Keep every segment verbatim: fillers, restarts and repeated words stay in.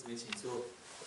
妹请坐。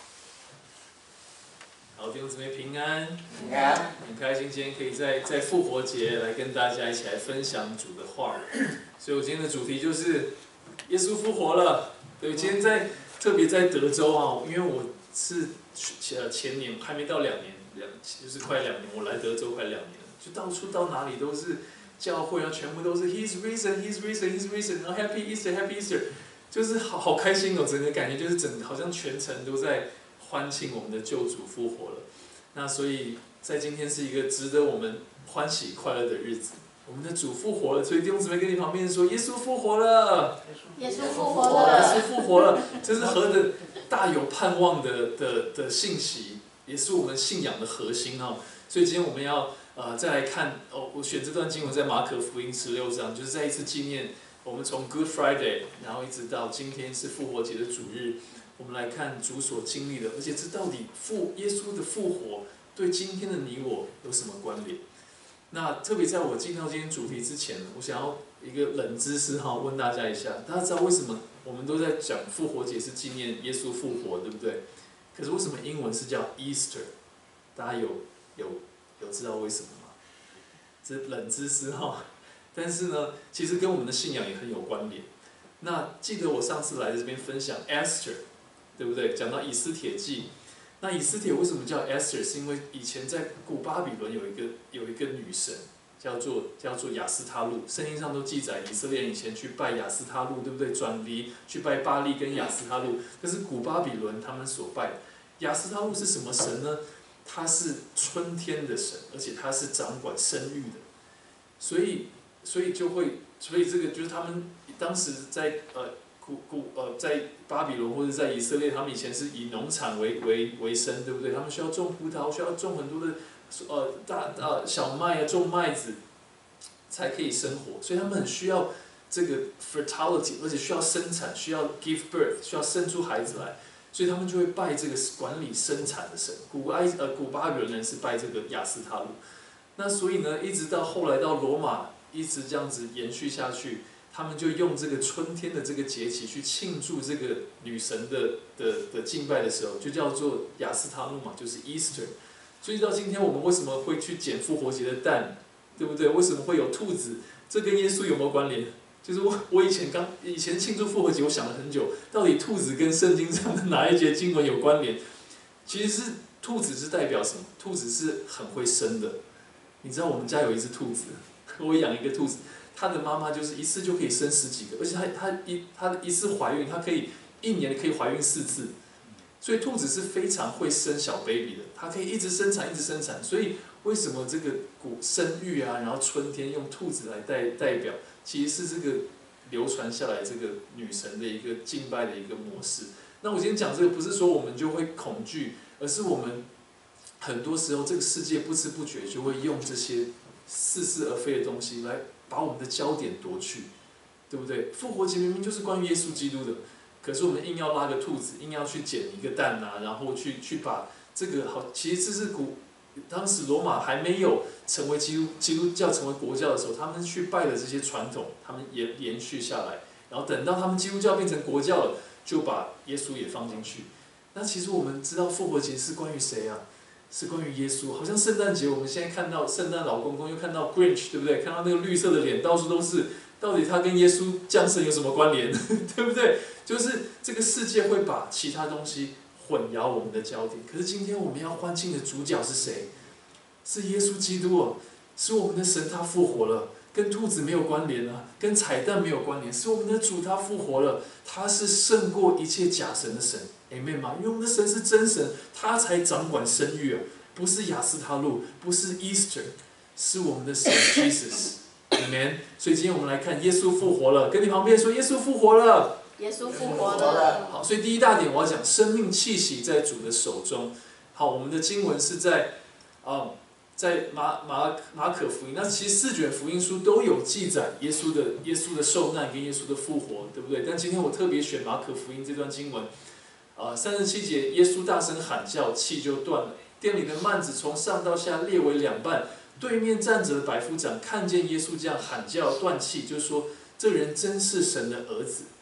好，弟兄姊妹平安， 平安， 很开心今天可以在在复活节来跟大家一起来分享主的话。所以我今天的主题就是耶稣复活了。对，今天在特别在德州啊，因为我是前前年还没到两年，两就是快两年，我来德州快两年了，就到处到哪里都是教会啊，全部都是 He's risen, He's risen, He's risen， 然后 Happy Easter, Happy Easter， 就是好好开心哦，整个感觉就是整好像全程都在欢庆我们的救主复活了。那所以在今天是一个值得我们欢喜快乐的日子。我们的主复活了，所以弟兄姊妹跟你旁边说：耶稣复活了， 耶稣复活了， 耶稣复活了，这是何等大有盼望的的的信息，也是我们信仰的核心哦。所以今天我们要呃再来看哦，我选这段经文在马可福音十六章，就是再一次纪念我们从 Good Friday， 然后一直到今天是复活节的主日，我们来看主所经历的，而且这到底复耶稣的复活对今天的你我有什么关联？那特别在我进到今天主题之前，我想要一个冷知识哈，问大家一下，大家知道为什么我们都在讲复活节是纪念耶稣复活，对不对？可是为什么英文是叫 Easter？ 大家有有有知道为什么吗？这冷知识哈，但是呢，其实跟我们的信仰也很有关联。那记得我上次来这边分享 Esther， 对不对？讲到以斯帖记。那以斯帖为什么叫 Esther？ 是因为以前在古巴比伦有一个有一个女神，叫做叫做雅斯他路，圣经上都记载以色列人以前去拜雅斯他路，对不对？转离去拜巴力跟雅斯他路，这是古巴比伦他们所拜的。雅斯他路是什么神呢？他是春天的神，而且他是掌管生育的，所以所以就会，所以这个就是他们当时在呃。古古呃，在巴比伦或者在以色列，他们以前是以农场为为为生，对不对？他们需要种葡萄，需要种很多的呃大大小麦啊，种麦子才可以生活，所以他们很需要这个 fertility， 而且需要生产，需要 give birth， 需要生出孩子来，所以他们就会拜这个管理生产的神。古埃呃古巴比伦人是拜这个雅斯他路，那所以呢，一直到后来到罗马，一直这样子延续下去。他们就用这个春天的这个节气去庆祝这个女神的的的敬拜的时候，就叫做雅斯他路嘛，就是 Easter。所以到今天我们为什么会去捡复活节的蛋，对不对？为什么会有兔子？这跟耶稣有没有关联？就是我我以前刚以前庆祝复活节，我想了很久，到底兔子跟圣经上的哪一节经文有关联？其实是兔子是代表什么？兔子是很会生的。你知道我们家有一只兔子，我养一个兔子。她的妈妈就是一次就可以生十几个，而且她她一她一次怀孕，她可以一年可以怀孕四次，所以兔子是非常会生小 baby 的，它可以一直生产一直生产。所以为什么这个古生育啊，然后春天用兔子来代代表，其实是这个流传下来这个女神的一个敬拜的一个模式。那我今天讲这个不是说我们就会恐惧，而是我们很多时候这个世界不知不觉就会用这些似是而非的东西来把我们的焦点夺去，对不对？复活节明明就是关于耶稣基督的，可是我们硬要拉个兔子，硬要去捡一个蛋啊，然后去去把这个好，其实这是古当时罗马还没有成为基督基督教成为国教的时候，他们去拜的这些传统，他们延延续下来，然后等到他们基督教变成国教了，就把耶稣也放进去。那其实我们知道复活节是关于谁啊？是关于耶稣，好像圣诞节，我们现在看到圣诞老公公，又看到 Grinch， 对不对？看到那个绿色的脸，到处都是，到底他跟耶稣降生有什么关联？对不对？就是这个世界会把其他东西混淆我们的焦点。可是今天我们要欢庆的主角是谁？是耶稣基督哦，是我们的神，他复活了，跟兔子没有关联啊，跟彩蛋没有关联，是我们的主他复活了，他是胜过一切假神的神。Amen 吗？因为我们的神是真神，他才掌管生育啊，不是雅斯他路，不是 Easter， 是我们的神 Jesus。Amen。所以今天我们来看耶稣复活了，跟你旁边说耶稣复活了。 耶稣复活了。 好，所以第一大点我要讲生命气息在主的手中。好，我们的经文是在啊、呃，在马马马可福音，那其实四卷福音书都有记载耶稣的耶稣的受难跟耶稣的复活，对不对？但今天我特别选马可福音这段经文。呃，三十七节，耶稣大声喊叫，气就断了。店里的幔子从上到下裂为两半。对面站着的百夫长看见耶稣这样喊叫断气，就说：“这人真是神的儿子。”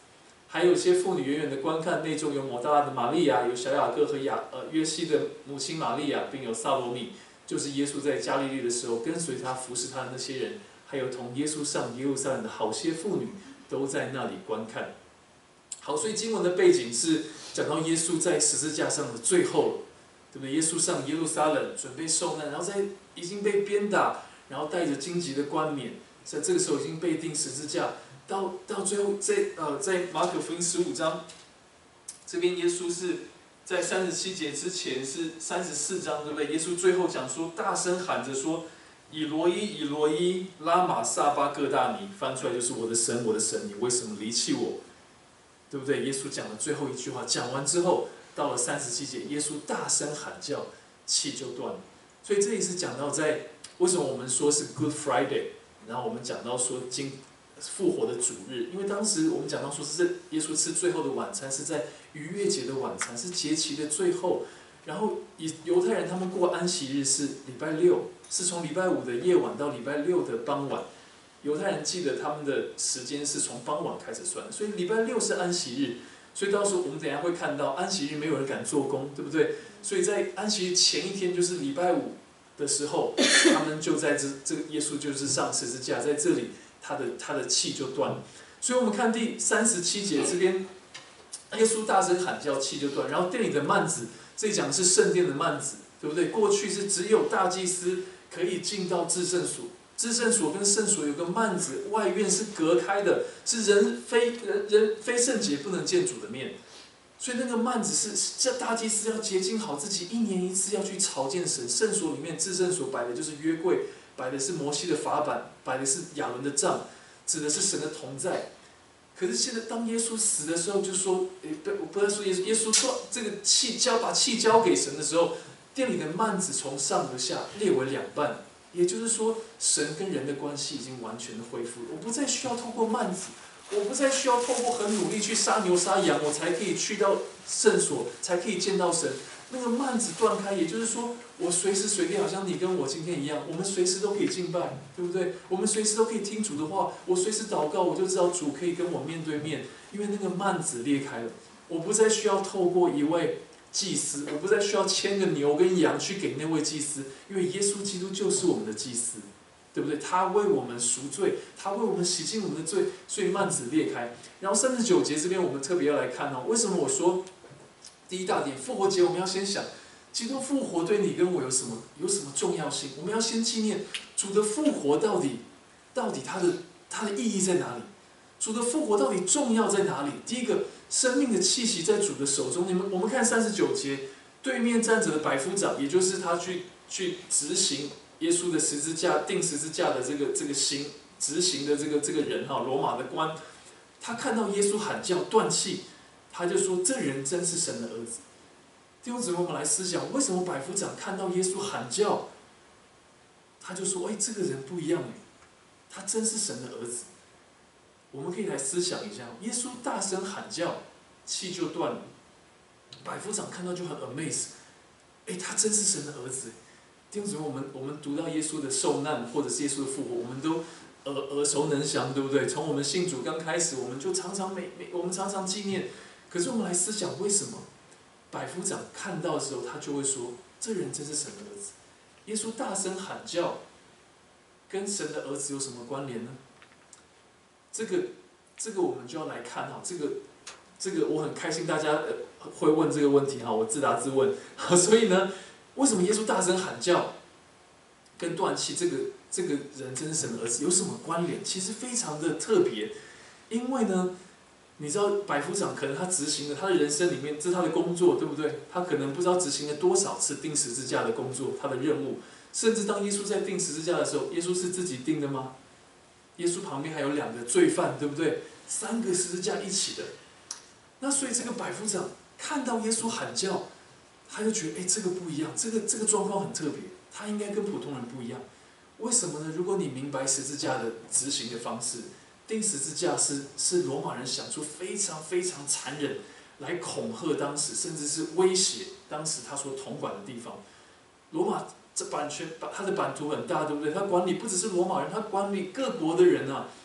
还有一些妇女远远的观看，内中有抹大拉的玛利亚，有小雅各和雅呃约西的母亲玛利亚，并有撒罗米，就是耶稣在加利利的时候跟随他服侍他的那些人，还有同耶稣上耶路撒冷的好些妇女，都在那里观看。好，所以经文的背景是讲到耶稣在十字架上的最后了，对不对？耶稣上耶路撒冷准备受难，然后在已经被鞭打，然后带着荆棘的冠冕，在这个时候已经被钉十字架。到到最后，在呃在马可福音十五章，这边耶稣是在三十七节之前是三十四章，对不对？耶稣最后讲说，大声喊着说：“以罗伊，以罗伊，拉玛撒巴各大尼。”翻出来就是我的神，我的神，你为什么离弃我？对不对？耶稣讲的最后一句话，讲完之后，到了三十七节，耶稣大声喊叫，气就断了。所以这里是讲到在为什么我们说是 Good Friday， 然后我们讲到说今复活的主日，因为当时我们讲到说是耶稣吃最后的晚餐，是在逾越节的晚餐，是节期的最后。然后以犹太人他们过安息日是礼拜六，是从礼拜五的夜晚到礼拜六的傍晚。犹太人记得他们的时间是从傍晚开始算的，所以礼拜六是安息日。所以到时候我们等一下会看到，安息日没有人敢做工，对不对？所以在安息日前一天，就是礼拜五的时候，他们就在这这个耶稣就是上十字架，在这里他的他的气就断了。所以我们看第三十七节这边，耶稣大声喊叫，气就断。然后店里的幔子，这里讲的是圣殿的幔子，对不对？过去是只有大祭司可以进到至圣所。至圣所跟圣所有个幔子，外院是隔开的，是人非人人非圣洁不能见主的面，所以那个幔子是这大祭司要洁净好自己，一年一次要去朝见神。圣所里面至圣所摆的就是约柜，摆的是摩西的法版，摆的是亚伦的杖，指的是神的同在。可是现在当耶稣死的时候，就说，诶，不，我不再说耶稣，耶稣说这个气交把气交给神的时候，殿里的幔子从上而下裂为两半。也就是说，神跟人的关系已经完全的恢复了。我不再需要透过幔子，我不再需要透过很努力去杀牛杀羊，我才可以去到圣所，才可以见到神。那个幔子断开，也就是说，我随时随地好像你跟我今天一样，我们随时都可以敬拜，对不对？我们随时都可以听主的话，我随时祷告，我就知道主可以跟我面对面，因为那个幔子裂开了，我不再需要透过一位祭司，我不再需要牵个牛跟羊去给那位祭司，因为耶稣基督就是我们的祭司，对不对？他为我们赎罪，他为我们洗净我们的罪，所以幔子裂开。然后三十九节这边我们特别要来看哦，为什么我说第一大点复活节我们要先想，基督复活对你跟我有什么有什么重要性？我们要先纪念主的复活到底到底它的它的意义在哪里？主的复活到底重要在哪里？第一个，生命的气息在主的手中。你们，我们看三十九节，对面站着的百夫长，也就是他去去执行耶稣的十字架、钉十字架的这个这个行执行的这个这个人哈，罗马的官，他看到耶稣喊叫断气，他就说：“这人真是神的儿子。”弟兄姊妹，我们来思想，为什么百夫长看到耶稣喊叫，他就说：“哎，这个人不一样哎，他真是神的儿子。”我们可以来思想一下，耶稣大声喊叫，气就断了。百夫长看到就很 amaze， 哎，他真是神的儿子。弟兄姊妹，我们我们读到耶稣的受难，或者是耶稣的复活，我们都耳耳熟能详，对不对？从我们信主刚开始，我们就常常每每我们常常纪念。可是我们来思想，为什么百夫长看到的时候，他就会说：“这人真是神的儿子。”耶稣大声喊叫，跟神的儿子有什么关联呢？这个，这个我们就要来看哈，这个，这个我很开心大家会问这个问题哈，我自答自问。所以呢，为什么耶稣大声喊叫，跟断气这个这个人真是神的儿子有什么关联？其实非常的特别，因为呢，你知道百夫长可能他执行了他的人生里面，这是他的工作，对不对？他可能不知道执行了多少次钉十字架的工作，他的任务，甚至当耶稣在钉十字架的时候，耶稣是自己钉的吗？耶稣旁边还有两个罪犯，对不对？三个十字架一起的。那所以这个百夫长看到耶稣喊叫，他就觉得，哎，这个不一样，这个这个状况很特别，他应该跟普通人不一样。为什么呢？如果你明白十字架的执行的方式，钉十字架是是罗马人想出非常非常残忍来恐吓当时，甚至是威胁当时他所统管的地方。罗马这版权，他的版图很大，对不对？他管理不只是罗马人，他管理各国的人啊。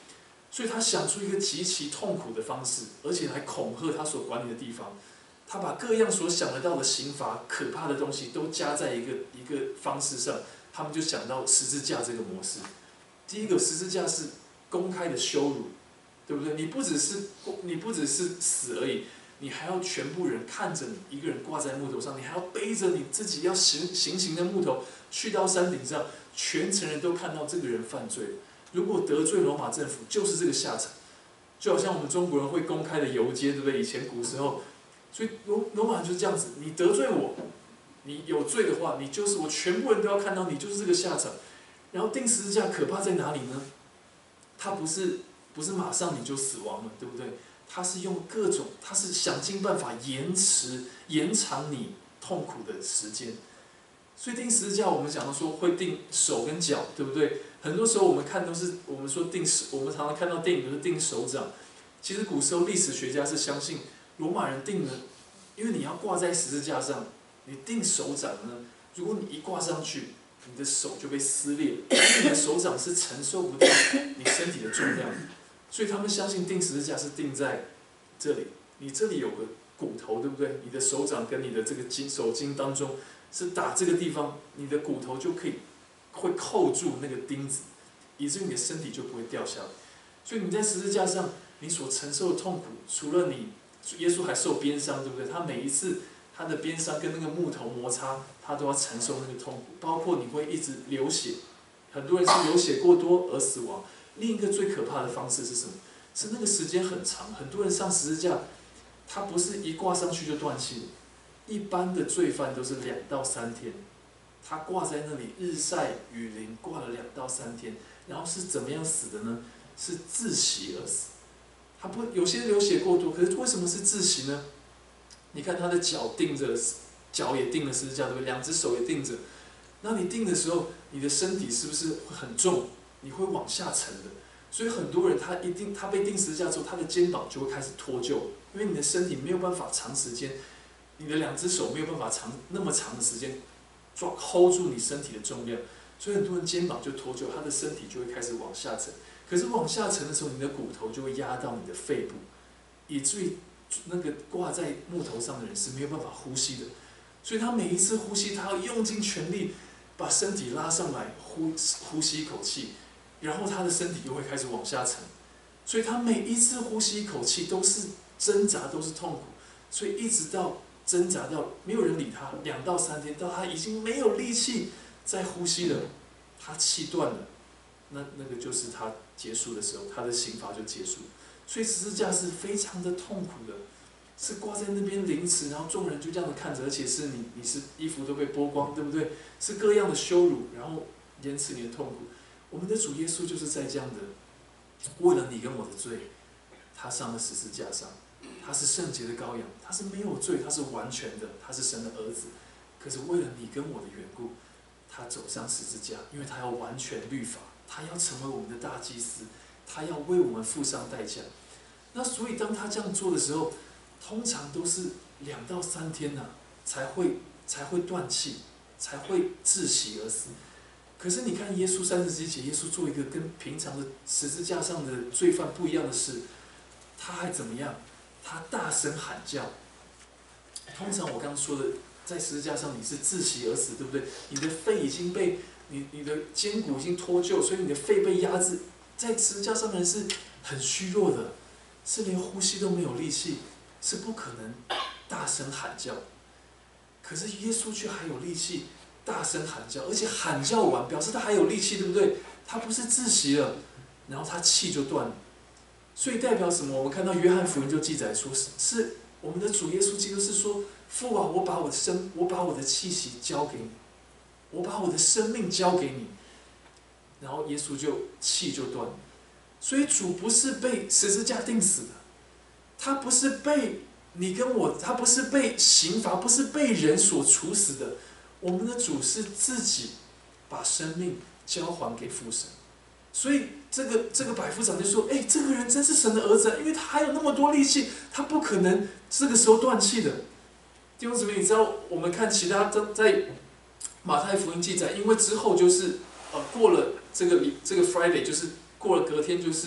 所以他想出一个极其痛苦的方式，而且还恐吓他所管理的地方。他把各样所想得到的刑罚、可怕的东西都加在一个一个方式上，他们就想到十字架这个模式。第一个，十字架是公开的羞辱，对不对？你不只是你不只是死而已，你还要全部人看着你一个人挂在木头上，你还要背着你自己要行行刑的木头去到山顶上，全城人都看到这个人犯罪了。如果得罪罗马政府，就是这个下场。就好像我们中国人会公开的游街，对不对？以前古时候，所以罗罗马就是这样子，你得罪我，你有罪的话，你就是我全部人都要看到你就是这个下场。然后钉十字架可怕在哪里呢？它不是不是马上你就死亡了，对不对？它是用各种，它是想尽办法延迟延长你痛苦的时间。所以钉十字架，我们讲到说会钉手跟脚，对不对？很多时候我们看都是我们说钉手，我们常常看到电影都是钉手掌。其实古时候历史学家是相信罗马人钉的，因为你要挂在十字架上，你钉手掌呢，如果你一挂上去，你的手就被撕裂了，因为你的手掌是承受不到你身体的重量，所以他们相信钉十字架是钉在这里，你这里有个骨头，对不对？你的手掌跟你的这个筋手筋当中是打这个地方，你的骨头就可以会扣住那个钉子，以至于你的身体就不会掉下来。所以你在十字架上，你所承受的痛苦，除了你，耶稣还受鞭伤，对不对？他每一次他的鞭伤跟那个木头摩擦，他都要承受那个痛苦，包括你会一直流血，很多人是流血过多而死亡。另一个最可怕的方式是什么？是那个时间很长，很多人上十字架，他不是一挂上去就断气了。一般的罪犯都是两到三天，他挂在那里日晒雨淋，挂了两到三天，然后是怎么样死的呢？是窒息而死。他不有些流血过多，可是为什么是窒息呢？你看他的脚钉着，脚也钉了十字架，对不对？两只手也钉着。那你钉的时候，你的身体是不是会很重？你会往下沉的。所以很多人他一定他被钉十字架之后，他的肩膀就会开始脱臼，因为你的身体没有办法长时间，你的两只手没有办法长那么长的时间抓 hold 住你身体的重量，所以很多人肩膀就脱臼，他的身体就会开始往下沉。可是往下沉的时候，你的骨头就会压到你的肺部，以至于那个挂在木头上的人是没有办法呼吸的。所以他每一次呼吸，他要用尽全力把身体拉上来，呼呼吸一口气，然后他的身体又会开始往下沉。所以他每一次呼吸一口气都是挣扎，都是痛苦。所以一直到挣扎到没有人理他，两到三天，到他已经没有力气再呼吸了，他气断了，那那个就是他结束的时候，他的刑罚就结束。所以十字架是非常的痛苦的，是挂在那边凌迟，然后众人就这样子看着，而且是你你是衣服都被剥光，对不对？是各样的羞辱，然后延迟你的痛苦。我们的主耶稣就是在这样的，为了你跟我的罪，他上了十字架上。他是圣洁的羔羊，他是没有罪，他是完全的，他是神的儿子。可是为了你跟我的缘故，他走上十字架，因为他要完全律法，他要成为我们的大祭司，他要为我们付上代价。那所以当他这样做的时候，通常都是两到三天呐、啊，才会才会断气，才会窒息而死。可是你看耶稣三十七节，耶稣做一个跟平常的十字架上的罪犯不一样的事，他还怎么样？他大声喊叫。通常我刚刚说的，在十字架上你是窒息而死，对不对？你的肺已经被你你的肩骨已经脱臼，所以你的肺被压制。在十字架上的人是很虚弱的，是连呼吸都没有力气，是不可能大声喊叫。可是耶稣却还有力气大声喊叫，而且喊叫完表示他还有力气，对不对？他不是窒息了，然后他气就断了。所以代表什么？我们看到约翰福音就记载说，是是我们的主耶稣基督是说，父啊，我把我的生，我把我的气息交给你，我把我的生命交给你。然后耶稣就气就断了。所以主不是被十字架钉死的，他不是被你跟我，他不是被刑罚，不是被人所处死的。我们的主是自己把生命交还给父神。所以这个这个百夫长就说：“哎，这个人真是神的儿子，因为他还有那么多力气，他不可能这个时候断气的。”弟兄姊妹，你知道我们看其他在马太福音记载，因为之后就是呃过了这个这个 Friday， 就是过了隔天就是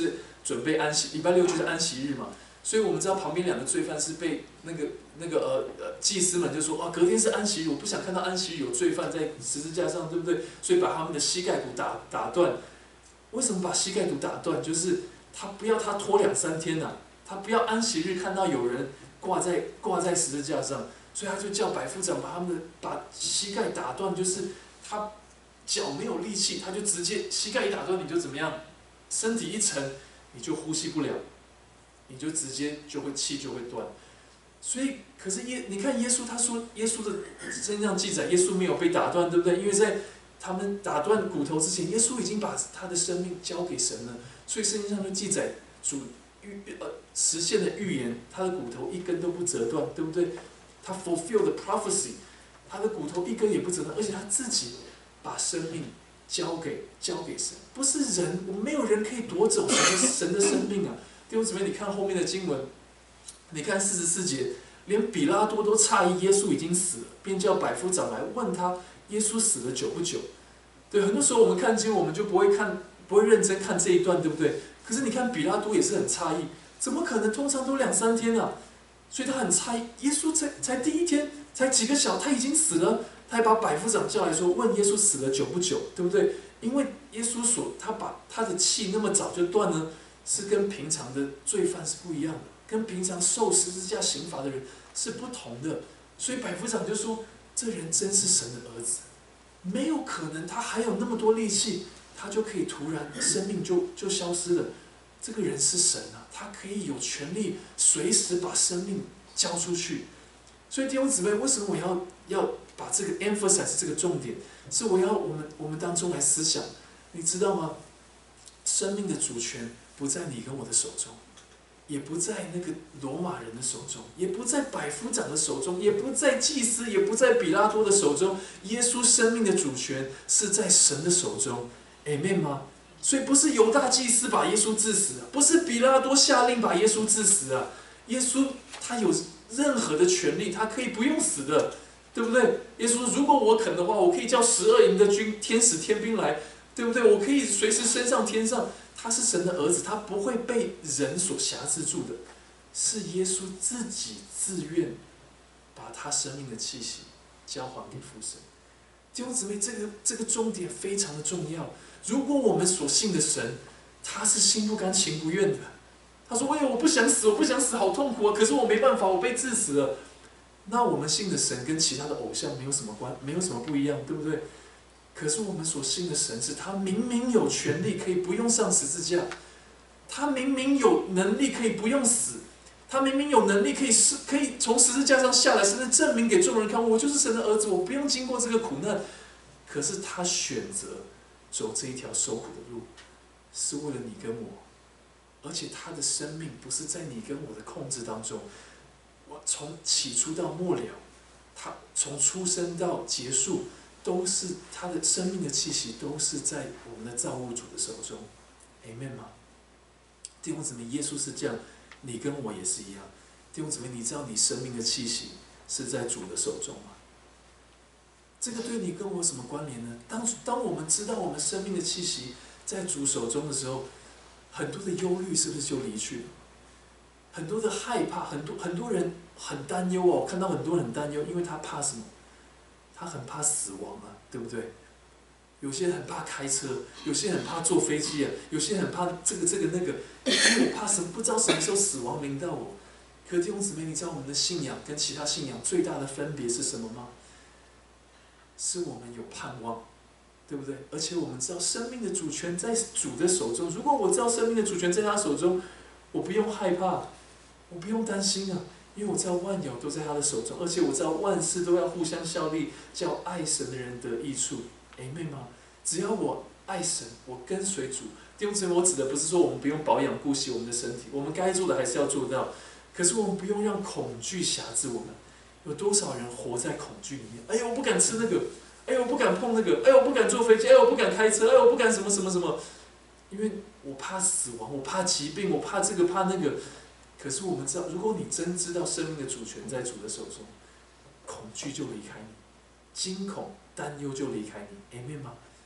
准备安息，礼拜六就是安息日嘛。所以我们知道旁边两个罪犯是被那个那个呃呃祭司们就说啊，隔天是安息日，我不想看到安息日有罪犯在十字架上，对不对？所以把他们的膝盖骨打打断。为什么把膝盖骨打断？就是他不要他拖两三天啊，他不要安息日看到有人挂在挂在十字架上，所以他就叫百夫长把他们的把膝盖打断，就是他脚没有力气，他就直接膝盖一打断，你就怎么样？身体一沉，你就呼吸不了。你就直接就会气就会断，所以可是耶，你看耶稣他说耶稣的圣经上记载，耶稣没有被打断，对不对？因为在他们打断骨头之前，耶稣已经把他的生命交给神了，所以圣经上就记载主预呃实现的预言，他的骨头一根都不折断，对不对？他 fulfill the prophecy， 他的骨头一根也不折断，而且他自己把生命交给交给神，不是人，我们没有人可以夺走神的神的生命啊。弟兄姊妹，你看后面的经文，你看四十四节，连比拉多都诧异耶稣已经死了，便叫百夫长来问他耶稣死了久不久。对，很多时候我们看经，我们就不会看，不会认真看这一段，对不对？可是你看比拉多也是很诧异，怎么可能？通常都两三天啊，所以他很诧异，耶稣才才第一天，才几个小时，他已经死了，他还把百夫长叫来说，问耶稣死了久不久，对不对？因为耶稣所他把他的气那么早就断了。是跟平常的罪犯是不一样的，跟平常受十字架刑罚的人是不同的，所以百夫长就说：“这人真是神的儿子，没有可能他还有那么多力气，他就可以突然生命就就消失了。这个人是神啊，他可以有权利随时把生命交出去。所以弟兄姊妹，为什么我要要把这个 emphasize 这个重点？是我要我们我们当中来思想，你知道吗？生命的主权。”不在你跟我的手中，也不在那个罗马人的手中，也不在百夫长的手中，也不在祭司，也不在比拉多的手中。耶稣生命的主权是在神的手中 ，Amen 吗？所以不是犹大祭司把耶稣治死啊，不是比拉多下令把耶稣治死啊。耶稣他有任何的权利，他可以不用死的，对不对？耶稣说：“如果我肯的话，我可以叫十二营的军天使天兵来，对不对？我可以随时升上天上。”他是神的儿子，他不会被人所辖制住的，是耶稣自己自愿把他生命的气息交还给父神。弟兄姊妹，这个这个重点非常的重要。如果我们所信的神，他是心不甘情不愿的，他说：“哎呀，我不想死，我不想死，好痛苦啊！可是我没办法，我被治死了。”那我们信的神跟其他的偶像没有什么关，没有什么不一样，对不对？可是我们所信的神是他明明有权利可以不用上十字架，他明明有能力可以不用死，他明明有能力可以是可以从十字架上下来，甚至证明给众人看，我就是神的儿子，我不用经过这个苦难。可是他选择走这一条受苦的路，是为了你跟我，而且他的生命不是在你跟我的控制当中。我从起初到末了，他从出生到结束。都是他的生命的气息，都是在我们的造物主的手中 ，Amen 吗？弟兄姊妹，耶稣是这样，你跟我也是一样。弟兄姊妹，你知道你生命的气息是在主的手中吗？这个对你跟我有什么关联呢？当当我们知道我们生命的气息在主手中的时候，很多的忧虑是不是就离去了？很多的害怕，很多很多人很担忧哦，看到很多人很担忧，因为他怕什么？他很怕死亡啊，对不对？有些人很怕开车，有些人很怕坐飞机啊，有些人很怕这个这个那个，因为我怕什么？不知道什么时候死亡临到我。可弟兄姊妹，你知道我们的信仰跟其他信仰最大的分别是什么吗？是我们有盼望，对不对？而且我们知道生命的主权在主的手中。如果我知道生命的主权在他手中，我不用害怕，我不用担心啊。因为我知道万有都在他的手中，而且我知道万事都要互相效力，叫爱神的人得益处。Amen吗？只要我爱神，我跟随主。弟兄姊妹，我指的不是说我们不用保养顾惜我们的身体，我们该做的还是要做到。可是我们不用让恐惧辖制我们。有多少人活在恐惧里面？哎呦，我不敢吃那个，哎呦，我不敢碰那个，哎呦，我不敢坐飞机，哎呦，我不敢开车，哎呦，我不敢什么什么什么，因为我怕死亡，我怕疾病，我怕这个怕那个。可是我们知道，如果你真知道生命的主权在主的手中，恐惧就离开你，惊恐、担忧就离开你。Amen 吗？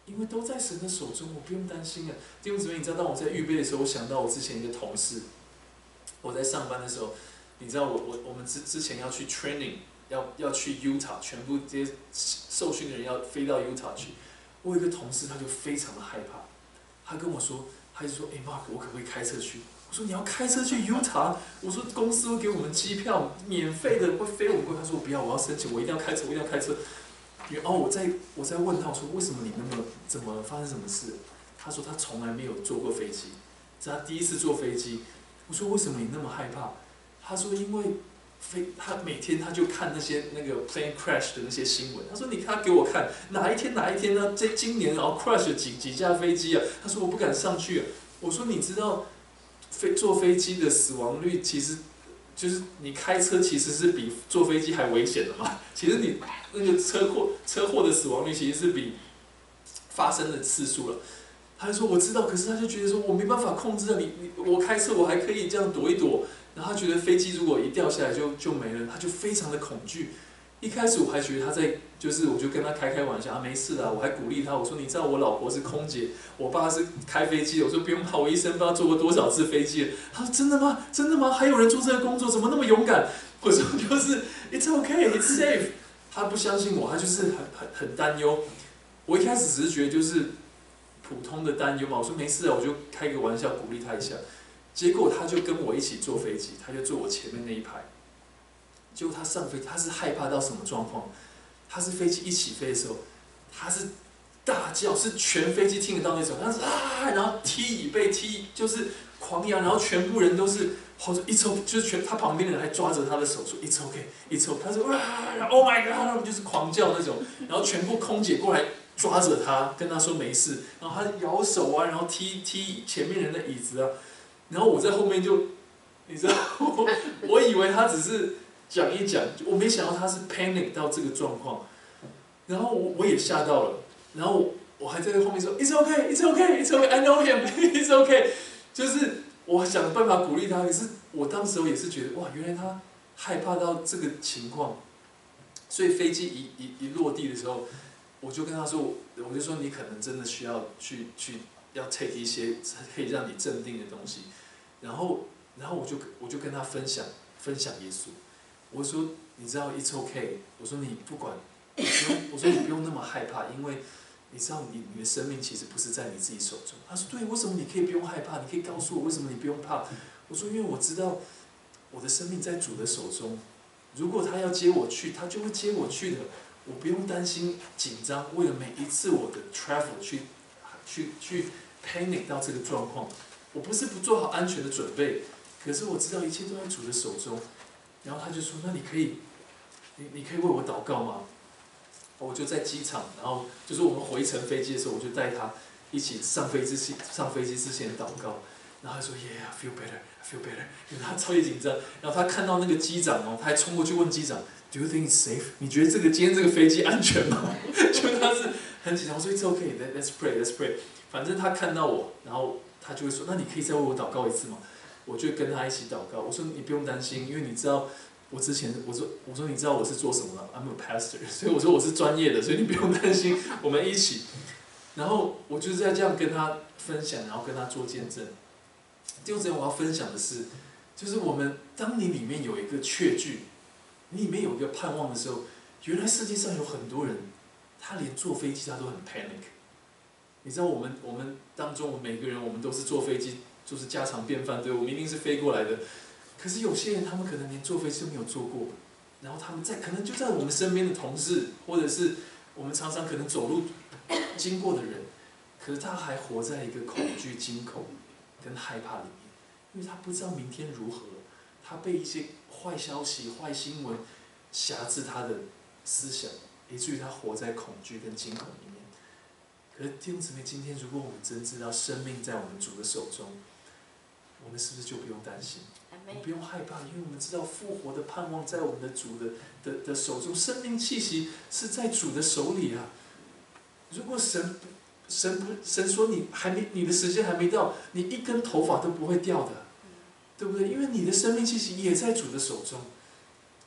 因为都在神的手中，我不用担心啊。弟兄姊妹，你知道，当我在预备的时候，我想到我之前一个同事，我在上班的时候，你知道我我我们之之前要去 training， 要要去 Utah， 全部这些受训的人要飞到 Utah 去。我有一个同事，他就非常的害怕，他跟我说，他就说，哎、欸、，Mark， 我可不可以开车去？我说你要开车去 Utah？ 我说公司会给我们机票，免费的会飞我们过去。他说不要，我要申请，我一定要开车，我一定要开车。然后我在我在问他，我说为什么你那么怎么发生什么事？他说他从来没有坐过飞机，是他第一次坐飞机。我说为什么你那么害怕？他说因为飞他每天他就看那些那个 plane crash 的那些新闻。他说你他给我看哪一天哪一天呢？这今年然后 crash 了几几架飞机啊？他说我不敢上去啊。我说你知道飞坐飞机的死亡率其实。就是你开车其实是比坐飞机还危险的嘛？其实你那个车祸车祸的死亡率其实是比发生的次数了。他就说我知道，可是他就觉得说我没办法控制啊，你你我开车我还可以这样躲一躲，然后他觉得飞机如果一掉下来就就没了，他就非常的恐惧。一开始我还觉得他在，就是我就跟他开开玩笑啊，没事的，我还鼓励他，我说你知道我老婆是空姐，我爸是开飞机的，我说不用怕，我一生不知道坐过多少次飞机了。他说真的吗？真的吗？还有人做这个工作，怎么那么勇敢？我说就是 It's okay, it's safe。他不相信我，他就是很很很担忧。我一开始只是觉得就是普通的担忧嘛，我说没事啊，我就开个玩笑鼓励他一下。结果他就跟我一起坐飞机，他就坐我前面那一排。结果他上飞机，他是害怕到什么状况？他是飞机一起飞的时候，他是大叫，是全飞机听得到那种，他是啊，然后踢椅背，踢就是狂扬，然后全部人都是，或者一抽就是全他旁边的人还抓着他的手说 It's okay, It's okay， 他说哇 ，Oh my God， 他们就是狂叫那种，然后全部空姐过来抓着他，跟他说没事，然后他摇手啊，然后踢踢前面人的椅子啊，然后我在后面就，你知道，我我以为他只是。讲一讲，我没想到他是 panic 到这个状况，然后我我也吓到了，然后我我还在后面说 It's okay, It's okay, It's okay, I know him, It's okay， 就是我想办法鼓励他，可是我当时也是觉得哇，原来他害怕到这个情况，所以飞机一一一落地的时候，我就跟他说，我就说你可能真的需要去去要 take 一些可以让你镇定的东西，然后然后我就我就跟他分享分享耶稣。我说，你知道 ，it's okay。我说你不管，不用，我说你不用那么害怕，因为你知道你你的生命其实不是在你自己手中。他说，对，为什么你可以不用害怕？你可以告诉我为什么你不用怕？我说，因为我知道我的生命在主的手中，如果他要接我去，他就会接我去的，我不用担心紧张。为了每一次我的 travel 去去去 panic 到这个状况，我不是不做好安全的准备，可是我知道一切都在主的手中。然后他就说：“那你可以，你你可以为我祷告吗？”我就在机场，然后就是我们回程飞机的时候，我就带他一起上飞机之上飞机之前祷告。然后他说 ：“Yeah, I feel better, I feel better。”因为他超级紧张。然后他看到那个机长哦，他还冲过去问机长 ：“Do you think it's safe？ 你觉得这个今天这个飞机安全吗？”就他是很紧张。我说 ：“It's okay, let's pray, let's pray。”反正他看到我，然后他就会说：“那你可以再为我祷告一次吗？”我就跟他一起祷告，我说你不用担心，因为你知道我之前我说我说你知道我是做什么的 ，I'm a pastor， 所以我说我是专业的，所以你不用担心，我们一起。然后我就是在这样跟他分享，然后跟他做见证。弟兄姊妹，我要分享的是，就是我们当你里面有一个确据，你里面有一个盼望的时候，原来世界上有很多人，他连坐飞机他都很 panic。你知道我们我们当中，我们每个人我们都是坐飞机。就是家常便饭，对，我们一定是飞过来的。可是有些人，他们可能连坐飞机都没有坐过，然后他们在可能就在我们身边的同事，或者是我们常常可能走路经过的人，可是他还活在一个恐惧、惊恐跟害怕里面，因为他不知道明天如何，他被一些坏消息、坏新闻辖制他的思想，以至于他活在恐惧跟惊恐里面。可是弟兄姊妹，今天如果我们真知道生命在我们主的手中，我们是不是就不用担心？我们不用害怕，因为我们知道复活的盼望在我们的主的的的手中，生命气息是在主的手里啊。如果神神不神说你还没你的时间还没到，你一根头发都不会掉的，对不对？因为你的生命气息也在主的手中。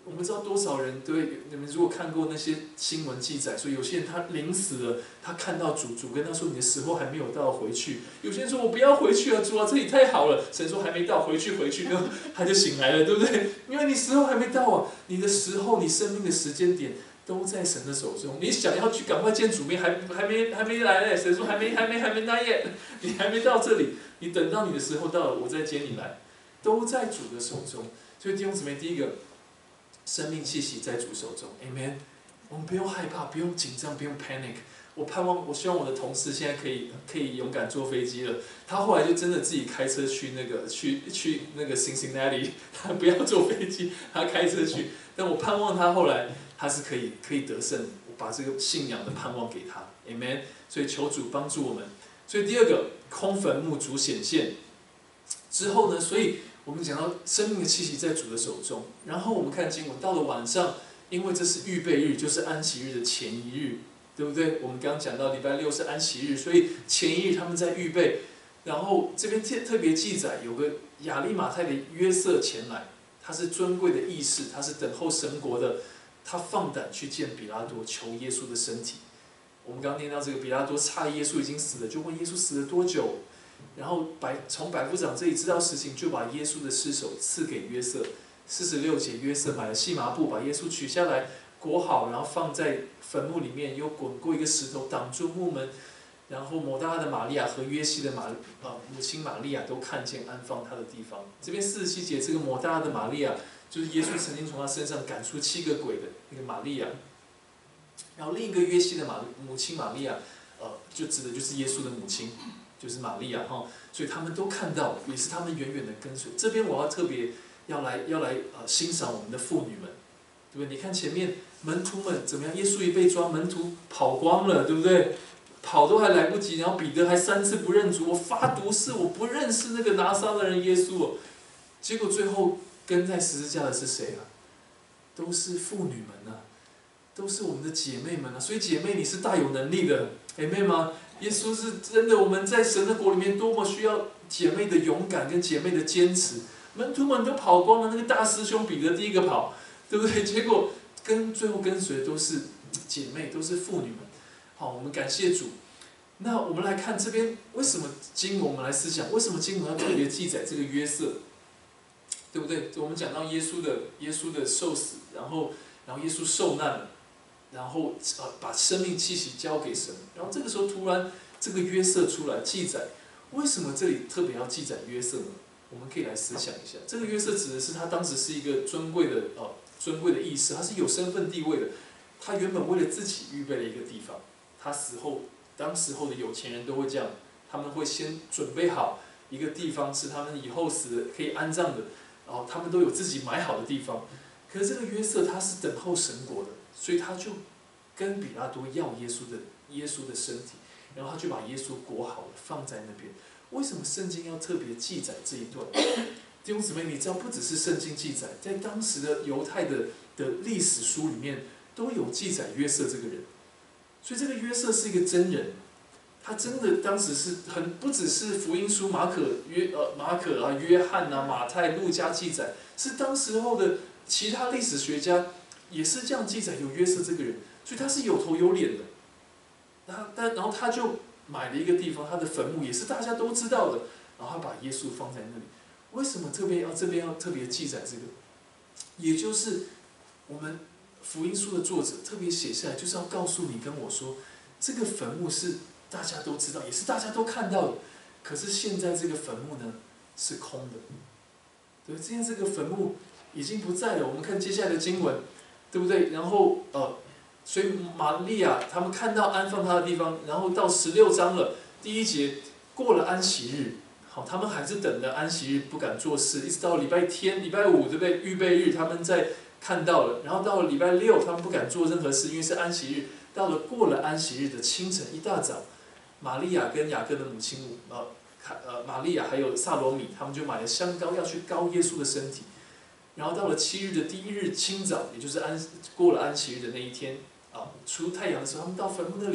我们知道多少人对你们如果看过那些新闻记载，说有些人他临死了，他看到主，主跟他说你的时候还没有到，回去。有些人说我不要回去啊，主啊这里太好了，神说还没到，回去回去，然后他就醒来了，对不对？因为你时候还没到啊，你的时候，你生命的时间点都在神的手中。你想要去赶快见主面，还还没还没来嘞，神说还没还没还没来耶，你还没到这里，你等到你的时候到了，我再接你来，都在主的手中。所以弟兄姊妹，第一个。生命气息在主手中 ，Amen。我们不用害怕，不用紧张，不用 panic。我盼望，我希望我的同事现在可以可以勇敢坐飞机了。他后来就真的自己开车去那个去去那个 Cincinnati， 他不要坐飞机，他开车去。但我盼望他后来他是可以可以得胜，我把这个信仰的盼望给他 ，Amen。所以求主帮助我们。所以第二个，空坟墓主显现之后呢，所以。我们讲到生命的气息在主的手中，然后我们看经文，到了晚上，因为这是预备日，就是安息日的前一日，对不对？我们刚刚讲到礼拜六是安息日，所以前一日他们在预备。然后这边特特别记载，有个亚利马太的约瑟前来，他是尊贵的义士，他是等候神国的，他放胆去见比拉多，求耶稣的身体。我们刚刚念到这个比拉多诧异耶稣已经死了，就问耶稣死了多久？然后百从百夫长这里知道实情，就把耶稣的尸首赐给约瑟。四十六节，约瑟买了细麻布，把耶稣取下来裹好，然后放在坟墓里面，又滚过一个石头挡住墓门。然后抹大拉的玛利亚和约西的玛啊母亲玛利亚都看见安放他的地方。这边四十七节，这个抹大拉的玛利亚，就是耶稣曾经从他身上赶出七个鬼的那个玛利亚。然后另一个约西的玛母亲玛利亚，呃，就指的就是耶稣的母亲。就是玛利亚哈，所以他们都看到，也是他们远远的跟随。这边我要特别要来要来呃欣赏我们的妇女们，对不对？你看前面门徒们怎么样？耶稣一被抓，门徒跑光了，对不对？跑都还来不及，然后彼得还三次不认主，我发毒誓，我不认识那个拿撒勒人耶稣哦。结果最后跟在十字架的是谁啊？都是妇女们啊，都是我们的姐妹们啊。所以姐妹，你是大有能力的，姐妹吗？耶稣是真的，我们在神的国里面多么需要姐妹的勇敢跟姐妹的坚持。门徒们都跑光了，那个大师兄彼得第一个跑，对不对？结果跟最后跟随都是姐妹，都是妇女们。好，我们感谢主。那我们来看这边为什么经文，我们来思想为什么经文要特别记载这个约瑟，对不对？我们讲到耶稣的耶稣的受死，然后然后耶稣受难了。然后呃把生命气息交给神，然后这个时候突然这个约瑟出来记载，为什么这里特别要记载约瑟呢？我们可以来思想一下，这个约瑟指的是他当时是一个尊贵的呃尊贵的义士，他是有身份地位的，他原本为了自己预备了一个地方，他死后当时候的有钱人都会这样，他们会先准备好一个地方是他们以后死了可以安葬的，然后他们都有自己买好的地方，可是这个约瑟他是等候神国的。所以他就跟比拉多要耶稣的耶稣的身体，然后他就把耶稣裹好了放在那边。为什么圣经要特别记载这一段？弟兄姊妹，你知道不只是圣经记载，在当时的犹太的的历史书里面都有记载约瑟这个人。所以这个约瑟是一个真人，他真的当时是很不只是福音书马可约呃马可啊约翰啊马太路加记载，是当时候的其他历史学家。也是这样记载有约瑟这个人，所以他是有头有脸的。他但然后他就买了一个地方，他的坟墓也是大家都知道的，然后他把耶稣放在那里。为什么特别要这边要特别记载这个？也就是我们福音书的作者特别写下来，就是要告诉你跟我说，这个坟墓是大家都知道，也是大家都看到的。可是现在这个坟墓呢是空的，对，现在这个坟墓已经不在了。我们看接下来的经文。对不对？然后呃，所以玛利亚他们看到安放他的地方，然后到十六章了，第一节过了安息日，好，他们还是等着安息日不敢做事，一直到礼拜天、礼拜五对不对？预备日他们在看到了，然后到了礼拜六他们不敢做任何事，因为是安息日。到了过了安息日的清晨一大早，玛利亚跟雅各的母亲呃呃玛利亚还有萨罗米，他们就买了香膏要去膏耶稣的身体。然后到了七日的第一日清早，也就是安过了安息日的那一天啊，出太阳的时候，他们到坟墓那里，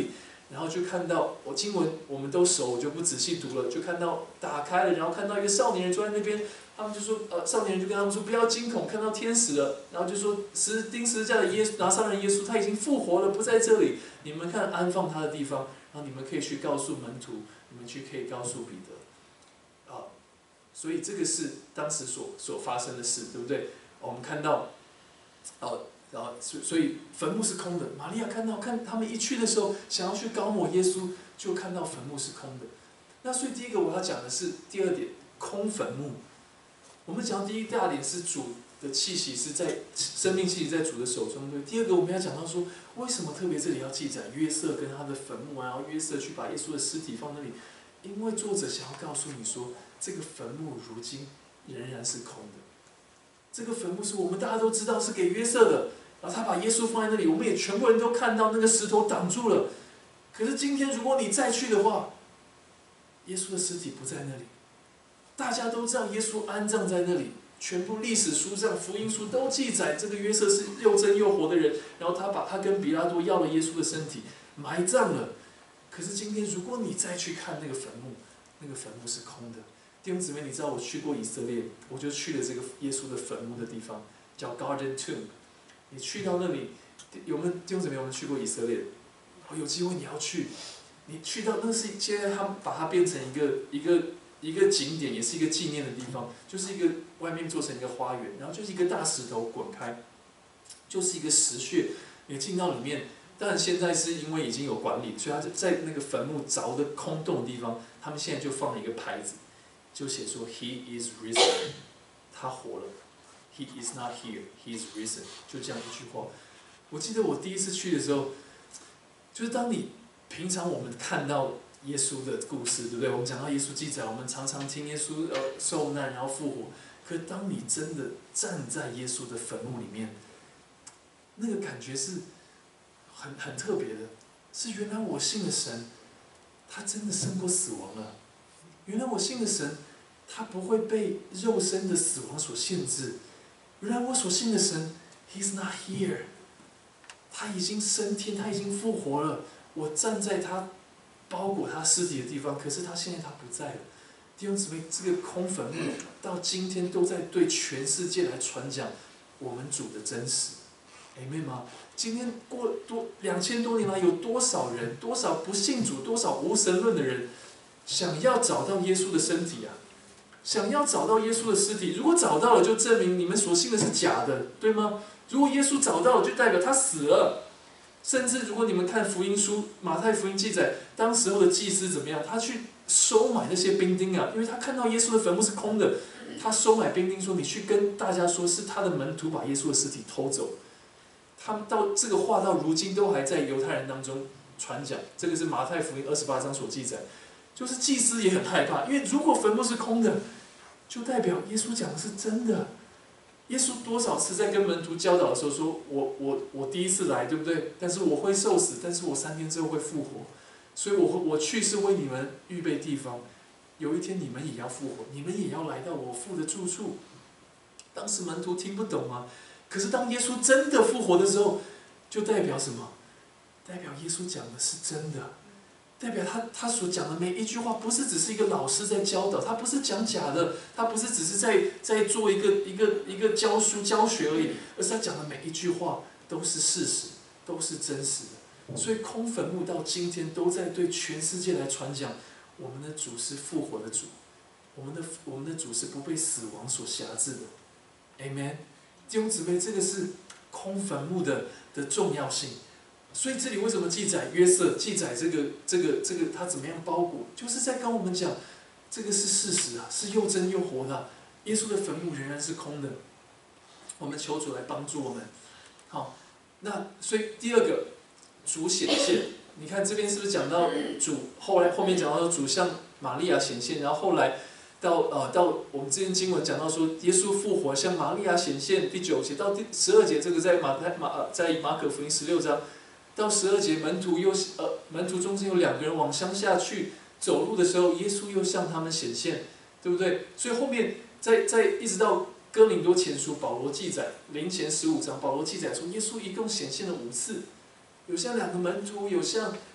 然后就看到我经文我们都熟，我就不仔细读了，就看到打开了，然后看到一个少年人坐在那边，他们就说，呃，少年人就跟他们说不要惊恐，看到天使了，然后就说十钉十字架的耶稣拿撒勒人耶稣他已经复活了，不在这里，你们看安放他的地方，然后你们可以去告诉门徒，你们去可以告诉彼得，啊，所以这个是当时所所发生的事，对不对？我们看到，哦。然后，所以坟墓是空的。玛利亚看到，看他们一去的时候，想要去膏抹耶稣，就看到坟墓是空的。那所以第一个我要讲的是第二点，空坟墓。我们讲到第一大点是主的气息是在生命气息在主的手中，对。第二个我们要讲到说，为什么特别这里要记载约瑟跟他的坟墓啊？然后约瑟去把耶稣的尸体放那里，因为作者想要告诉你说，这个坟墓如今仍然是空的。这个坟墓是我们大家都知道是给约瑟的。然后他把耶稣放在那里，我们也全部人都看到那个石头挡住了。可是今天如果你再去的话，耶稣的尸体不在那里，大家都知道耶稣安葬在那里，全部历史书上、福音书都记载这个约瑟是又真又活的人。然后他把他跟比拉多要了耶稣的身体，埋葬了。可是今天如果你再去看那个坟墓，那个坟墓是空的。弟兄姊妹，你知道我去过以色列，我就去了这个耶稣的坟墓的地方，叫 Garden Tomb。你去到那里，有没有弟兄姊妹？我们去过以色列，哦，有机会你要去。你去到那是现在他们把它变成一个一个一个景点，也是一个纪念的地方，就是一个外面做成一个花园，然后就是一个大石头滚开，就是一个石穴。你进到里面，当然现在是因为已经有管理，所以他在那个坟墓凿的空洞的地方，他们现在就放了一个牌子，就写说 He is risen， 他活了。He is not here. He is risen. 就这样一句话。我记得我第一次去的时候，就是当你平常我们看到耶稣的故事，对不对？我们讲到耶稣记载，我们常常听耶稣呃受难然后复活。可当你真的站在耶稣的坟墓里面，那个感觉是很很特别的。是原来我信的神，他真的胜过死亡了。原来我信的神，他不会被肉身的死亡所限制。原来我所信的神 ，He's not here， 他已经升天，他已经复活了。我站在他包裹他尸体的地方，可是他现在他不在了。弟兄姊妹，这个空坟墓到今天都在对全世界来传讲我们主的真实。Amen 吗？今天过多两千多年来，有多少人，多少不信主，多少无神论的人，想要找到耶稣的身体啊？想要找到耶稣的尸体，如果找到了，就证明你们所信的是假的，对吗？如果耶稣找到了，就代表他死了。甚至如果你们看福音书，马太福音记载，当时候的祭司怎么样？他去收买那些兵丁啊，因为他看到耶稣的坟墓是空的，他收买兵丁说：“你去跟大家说，是他的门徒把耶稣的尸体偷走。”他们到这个话到如今都还在犹太人当中传讲，这个是马太福音二十八章所记载。就是祭司也很害怕，因为如果坟墓是空的，就代表耶稣讲的是真的。耶稣多少次在跟门徒教导的时候说：“我我我第一次来，对不对？但是我会受死，但是我三天之后会复活，所以我我去是为你们预备地方。有一天你们也要复活，你们也要来到我父的住处。”当时门徒听不懂啊，可是当耶稣真的复活的时候，就代表什么？代表耶稣讲的是真的。代表他他所讲的每一句话，不是只是一个老师在教导，他不是讲假的，他不是只是在在做一个一个一个教书教学而已，而是他讲的每一句话都是事实，都是真实的。所以空坟墓到今天都在对全世界来传讲，我们的主是复活的主，我们的我们的主是不被死亡所辖制的。Amen。弟兄姊妹，这个是空坟墓的的重要性。所以这里为什么记载约瑟，记载这个这个这个他怎么样包裹，就是在跟我们讲，这个是事实啊，是又真又活的、啊。耶稣的坟墓仍然是空的。我们求主来帮助我们。好，那所以第二个主显现，你看这边是不是讲到主后来后面讲到主向玛利亚显现，然后后来到呃到我们之前经文讲到说耶稣复活向玛利亚显现，第九节到第十二节，这个在马太马在马可福音十六章。到十二节，门徒又呃，门徒中间有两个人往乡下去走路的时候，耶稣又向他们显现，对不对？所以后面在在一直到哥林多前书，保罗记载林前十五章，保罗记载说，耶稣一共显现了五次，有向两个门徒，有向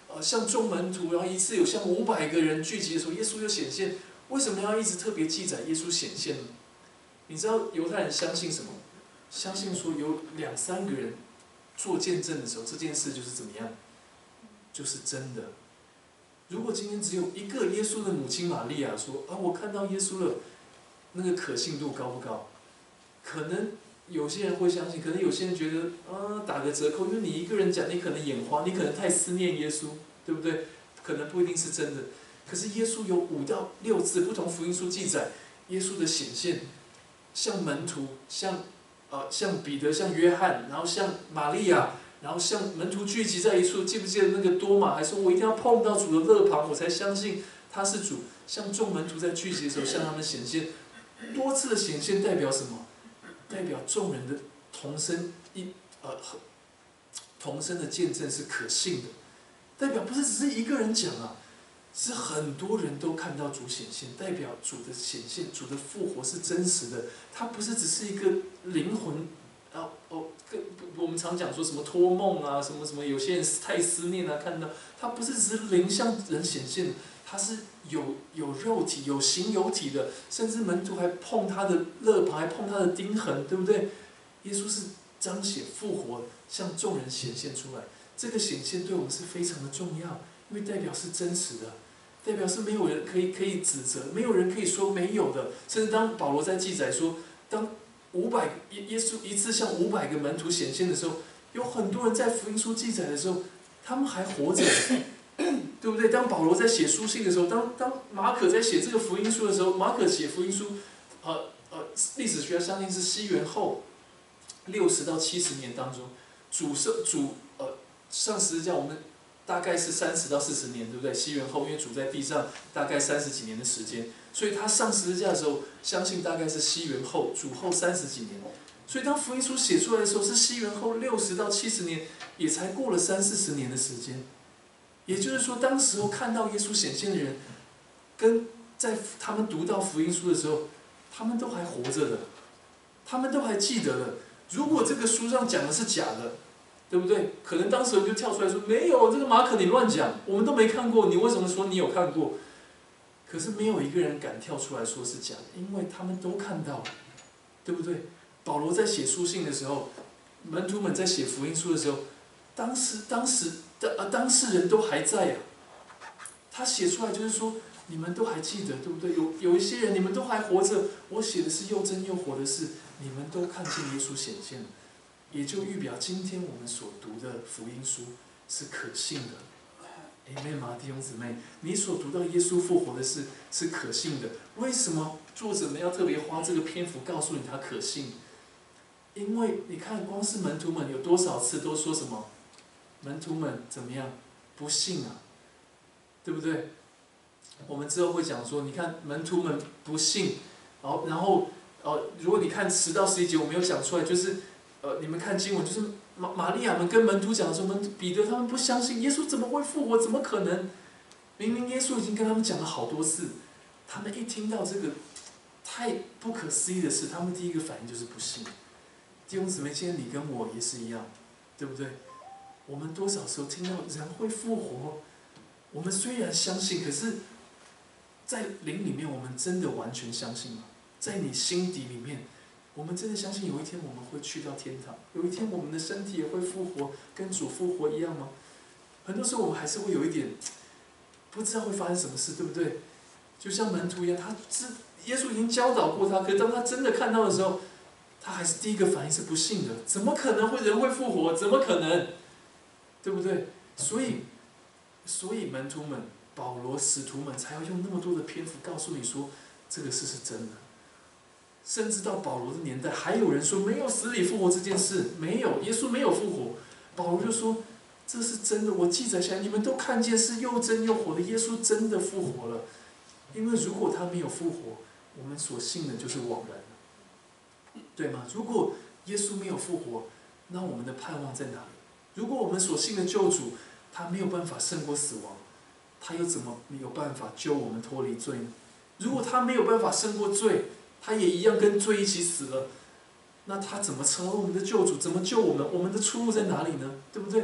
呃像众门徒，然后一次有像五百个人聚集的时候，耶稣就显现。为什么要一直特别记载耶稣显现呢？你知道犹太人相信什么？相信说有两三个人做见证的时候，这件事就是怎么样？就是真的。如果今天只有一个耶稣的母亲玛利亚说啊，我看到耶稣了，那个可信度高不高？可能有些人会相信，可能有些人觉得啊打个折扣，因为你一个人讲，你可能眼花，你可能太思念耶稣，对不对？可能不一定是真的。可是耶稣有五到六次不同福音书记载耶稣的显现，像门徒，像呃像彼得，像约翰，然后像玛利亚，然后像门徒聚集在一处。记不记得那个多马还说，我一定要碰到主的肋旁，我才相信他是主。像众门徒在聚集的时候，向他们显现，多次的显现代表什么？代表众人的同声一呃同声的见证是可信的，代表不是只是一个人讲啊。是很多人都看到主显现，代表主的显现，主的复活是真实的。它不是只是一个灵魂，啊哦，我们常讲说什么托梦啊，什么什么，有些人太思念啊，看到它不是只是灵向人显现，它是有有肉体、有形有体的，甚至门徒还碰他的肋旁，还碰他的钉痕，对不对？耶稣是彰显复活，向众人显现出来。这个显现对我们是非常的重要，因为代表是真实的。代表是没有人可以可以指责，没有人可以说没有的。甚至当保罗在记载说，当五百耶耶稣一次向五百个门徒显现的时候，有很多人在福音书记载的时候，他们还活着，对不对？当保罗在写书信的时候，当当马可在写这个福音书的时候，马可写福音书，呃呃，历史学家相信是西元后六十到七十年当中，主圣主呃上十字架，我们。大概是三十到四十年，对不对？西元后，因为主在地上大概三十几年的时间，所以他上十字架的时候，相信大概是西元后，主后三十几年。所以当福音书写出来的时候，是西元后六十到七十年，也才过了三四十年的时间。也就是说，当时候看到耶稣显现的人，跟在他们读到福音书的时候，他们都还活着的，他们都还记得的。如果这个书上讲的是假的，对不对？可能当时人就跳出来说：“没有，这个马可你乱讲，我们都没看过，你为什么说你有看过？”可是没有一个人敢跳出来说是假的，因为他们都看到，对不对？保罗在写书信的时候，门徒们在写福音书的时候，当时当时的呃当事人都还在啊。他写出来就是说，你们都还记得，对不对？有有一些人你们都还活着，我写的是又真又活的事，你们都看见耶稣显现了。也就预表今天我们所读的福音书是可信的。Amen吗，弟兄姊妹？你所读到耶稣复活的事是可信的。为什么作者们要特别花这个篇幅告诉你他可信？因为你看，光是门徒们有多少次都说什么？门徒们怎么样？不信啊，对不对？我们之后会讲说，你看门徒们不信，然后然后呃，如果你看十到十一节，我没有讲出来，就是。呃，你们看经文，就是玛玛利亚们跟门徒讲的时候，门彼得他们不相信耶稣怎么会复活？怎么可能？明明耶稣已经跟他们讲了好多次，他们一听到这个太不可思议的事，他们第一个反应就是不信。弟兄姊妹，今天你跟我也是一样，对不对？我们多少时候听到人会复活，我们虽然相信，可是，在灵里面，我们真的完全相信吗？在你心底里面。我们真的相信有一天我们会去到天堂，有一天我们的身体也会复活，跟主复活一样吗？很多时候我们还是会有一点不知道会发生什么事，对不对？就像门徒一样，他知耶稣已经教导过他，可是当他真的看到的时候，他还是第一个反应是不信的。怎么可能会人会复活？怎么可能？对不对？所以，所以门徒们、保罗、使徒们才要用那么多的篇幅告诉你说，这个事是真的。甚至到保罗的年代，还有人说没有死里复活这件事，没有，耶稣没有复活。保罗就说这是真的，我记载下来，你们都看见是又真又活的，耶稣真的复活了。因为如果他没有复活，我们所信的就是枉然了，对吗？如果耶稣没有复活，那我们的盼望在哪里？如果我们所信的救主他没有办法胜过死亡，他又怎么没有办法救我们脱离罪呢？如果他没有办法胜过罪，他也一样跟罪一起死了，那他怎么成为我们的救主？怎么救我们？我们的出路在哪里呢？对不对？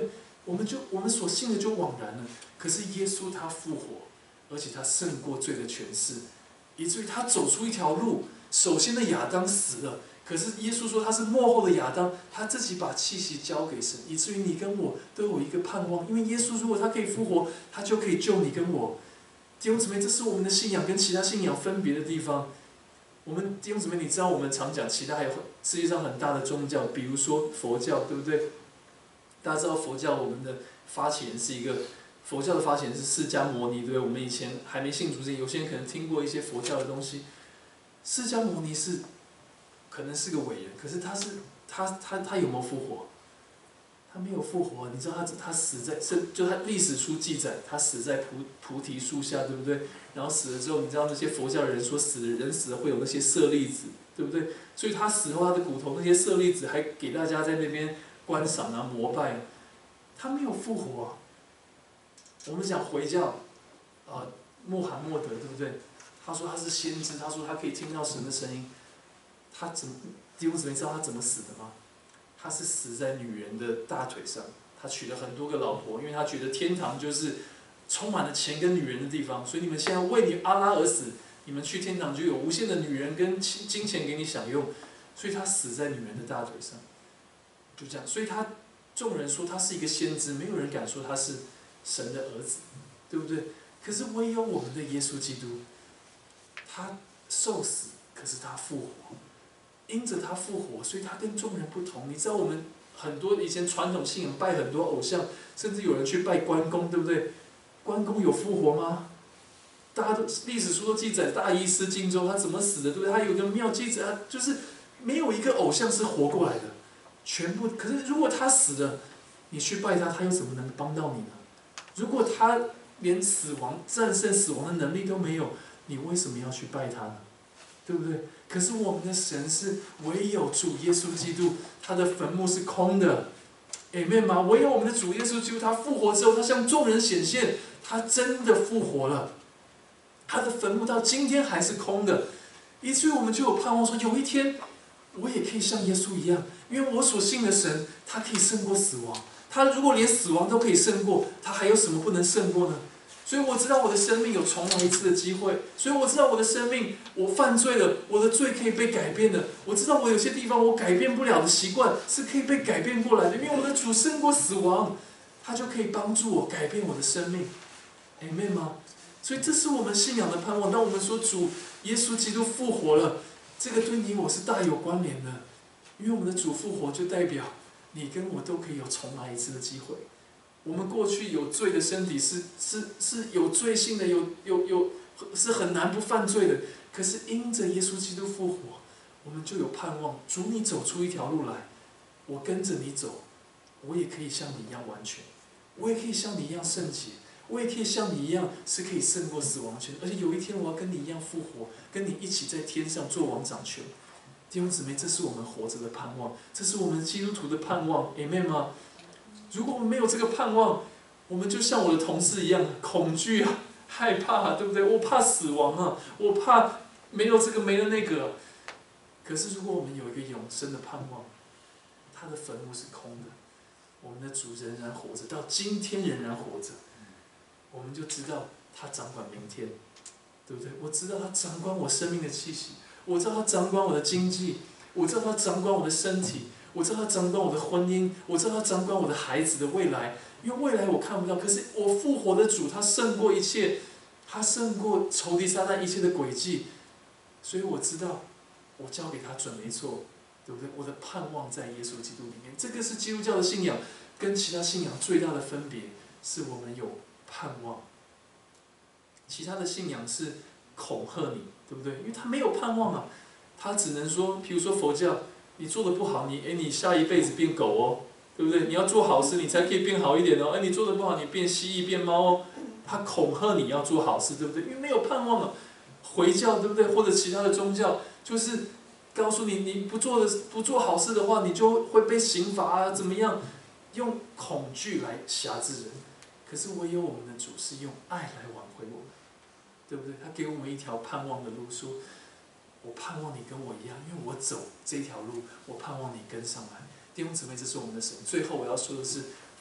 我们就我们所信的就枉然了。可是耶稣他复活，而且他胜过罪的权势，以至于他走出一条路。首先的亚当死了，可是耶稣说他是末后的亚当，他自己把气息交给神，以至于你跟我都有一个盼望。因为耶稣如果他可以复活，他就可以救你跟我。弟兄姊妹，这是我们的信仰跟其他信仰分别的地方。我们弟兄姊妹，你知道我们常讲其他还有世界上很大的宗教，比如说佛教，对不对？大家知道佛教我们的发起人是一个佛教的发起人是释迦牟尼，对不对？我们以前还没信主之前，有些人可能听过一些佛教的东西。释迦牟尼是可能是个伟人，可是他是他他他有没有复活？他没有复活，你知道他他死在是就他历史书记载，他死在菩菩提树下，对不对？然后死了之后，你知道那些佛教的人说死的人死了会有那些舍利子，对不对？所以他死后他的骨头那些舍利子还给大家在那边观赏啊膜拜，他没有复活、啊。我们讲回教，啊穆罕默德，对不对？他说他是先知，他说他可以听到神的声音，他怎么弟兄姊妹知道他怎么死的吗？他是死在女人的大腿上，他娶了很多个老婆，因为他觉得天堂就是充满了钱跟女人的地方，所以你们现在为你阿拉而死，你们去天堂就有无限的女人跟金钱给你享用，所以他死在女人的大腿上，就这样，所以他众人说他是一个先知，没有人敢说他是神的儿子，对不对？可是唯有我们的耶稣基督。他受死，可是他复活，因着他复活，所以他跟众人不同。你知道我们很多以前传统信仰拜很多偶像，甚至有人去拜关公，对不对？关公有复活吗？大家都历史书都记载大医师荆州他怎么死的，对不对？他有个庙记载，就是没有一个偶像是活过来的，全部。可是如果他死了，你去拜他，他又怎么能帮到你呢？如果他连死亡战胜死亡的能力都没有，你为什么要去拜他呢？对不对？可是我们的神是唯有主耶稣基督，他的坟墓是空的，阿们吗？唯有我们的主耶稣基督，他复活之后，他向众人显现，他真的复活了，他的坟墓到今天还是空的，以至于我们就有盼望说，有一天我也可以像耶稣一样，因为我所信的神，他可以胜过死亡，他如果连死亡都可以胜过，他还有什么不能胜过呢？所以我知道我的生命有重来一次的机会，所以我知道我的生命，我犯罪了，我的罪可以被改变的。我知道我有些地方我改变不了的习惯是可以被改变过来的，因为我的主胜过死亡，他就可以帮助我改变我的生命，阿们吗？所以这是我们信仰的盼望。当我们说主耶稣基督复活了，这个对你我是大有关联的，因为我们的主复活就代表你跟我都可以有重来一次的机会。我们过去有罪的身体是是是有罪性的，有有有是很难不犯罪的。可是因着耶稣基督复活，我们就有盼望。主，你走出一条路来，我跟着你走，我也可以像你一样完全，我也可以像你一样圣洁，我也可以像你一样是可以胜过死亡权。而且有一天我要跟你一样复活，跟你一起在天上做王掌权。弟兄姊妹，这是我们活着的盼望，这是我们基督徒的盼望，阿们吗？如果我们没有这个盼望，我们就像我的同事一样，恐惧啊，害怕啊，对不对？我怕死亡啊，我怕没有这个没了那个。可是如果我们有一个永生的盼望，他的坟墓是空的，我们的主仍然活着，到今天仍然活着，我们就知道他掌管明天，对不对？我知道他掌管我生命的气息，我知道他掌管我的经济，我知道他掌管我的身体。我知道他掌管我的婚姻，我知道他掌管我的孩子的未来，因为未来我看不到，可是我复活的主，他胜过一切，他胜过仇敌撒旦一切的诡计，所以我知道，我交给他准没错，对不对？我的盼望在耶稣基督里面，这个是基督教的信仰，跟其他信仰最大的分别，是我们有盼望。其他的信仰是恐吓你，对不对？因为他没有盼望啊，他只能说，比如说佛教。你做的不好，你哎，你下一辈子变狗哦，对不对？你要做好事，你才可以变好一点哦。哎，你做的不好，你变蜥蜴、变猫哦。他恐吓你要做好事，对不对？因为没有盼望了。回教对不对？或者其他的宗教，就是告诉你，你不做的不做好事的话，你就会被刑罚啊，怎么样？用恐惧来辖制人。可是唯有我们的主是用爱来挽回我们，对不对？他给我们一条盼望的路，说。我盼望你跟我一样，因为我走这条路，我盼望你跟上来。弟兄姊妹，这是我们的神。最后我要说的是，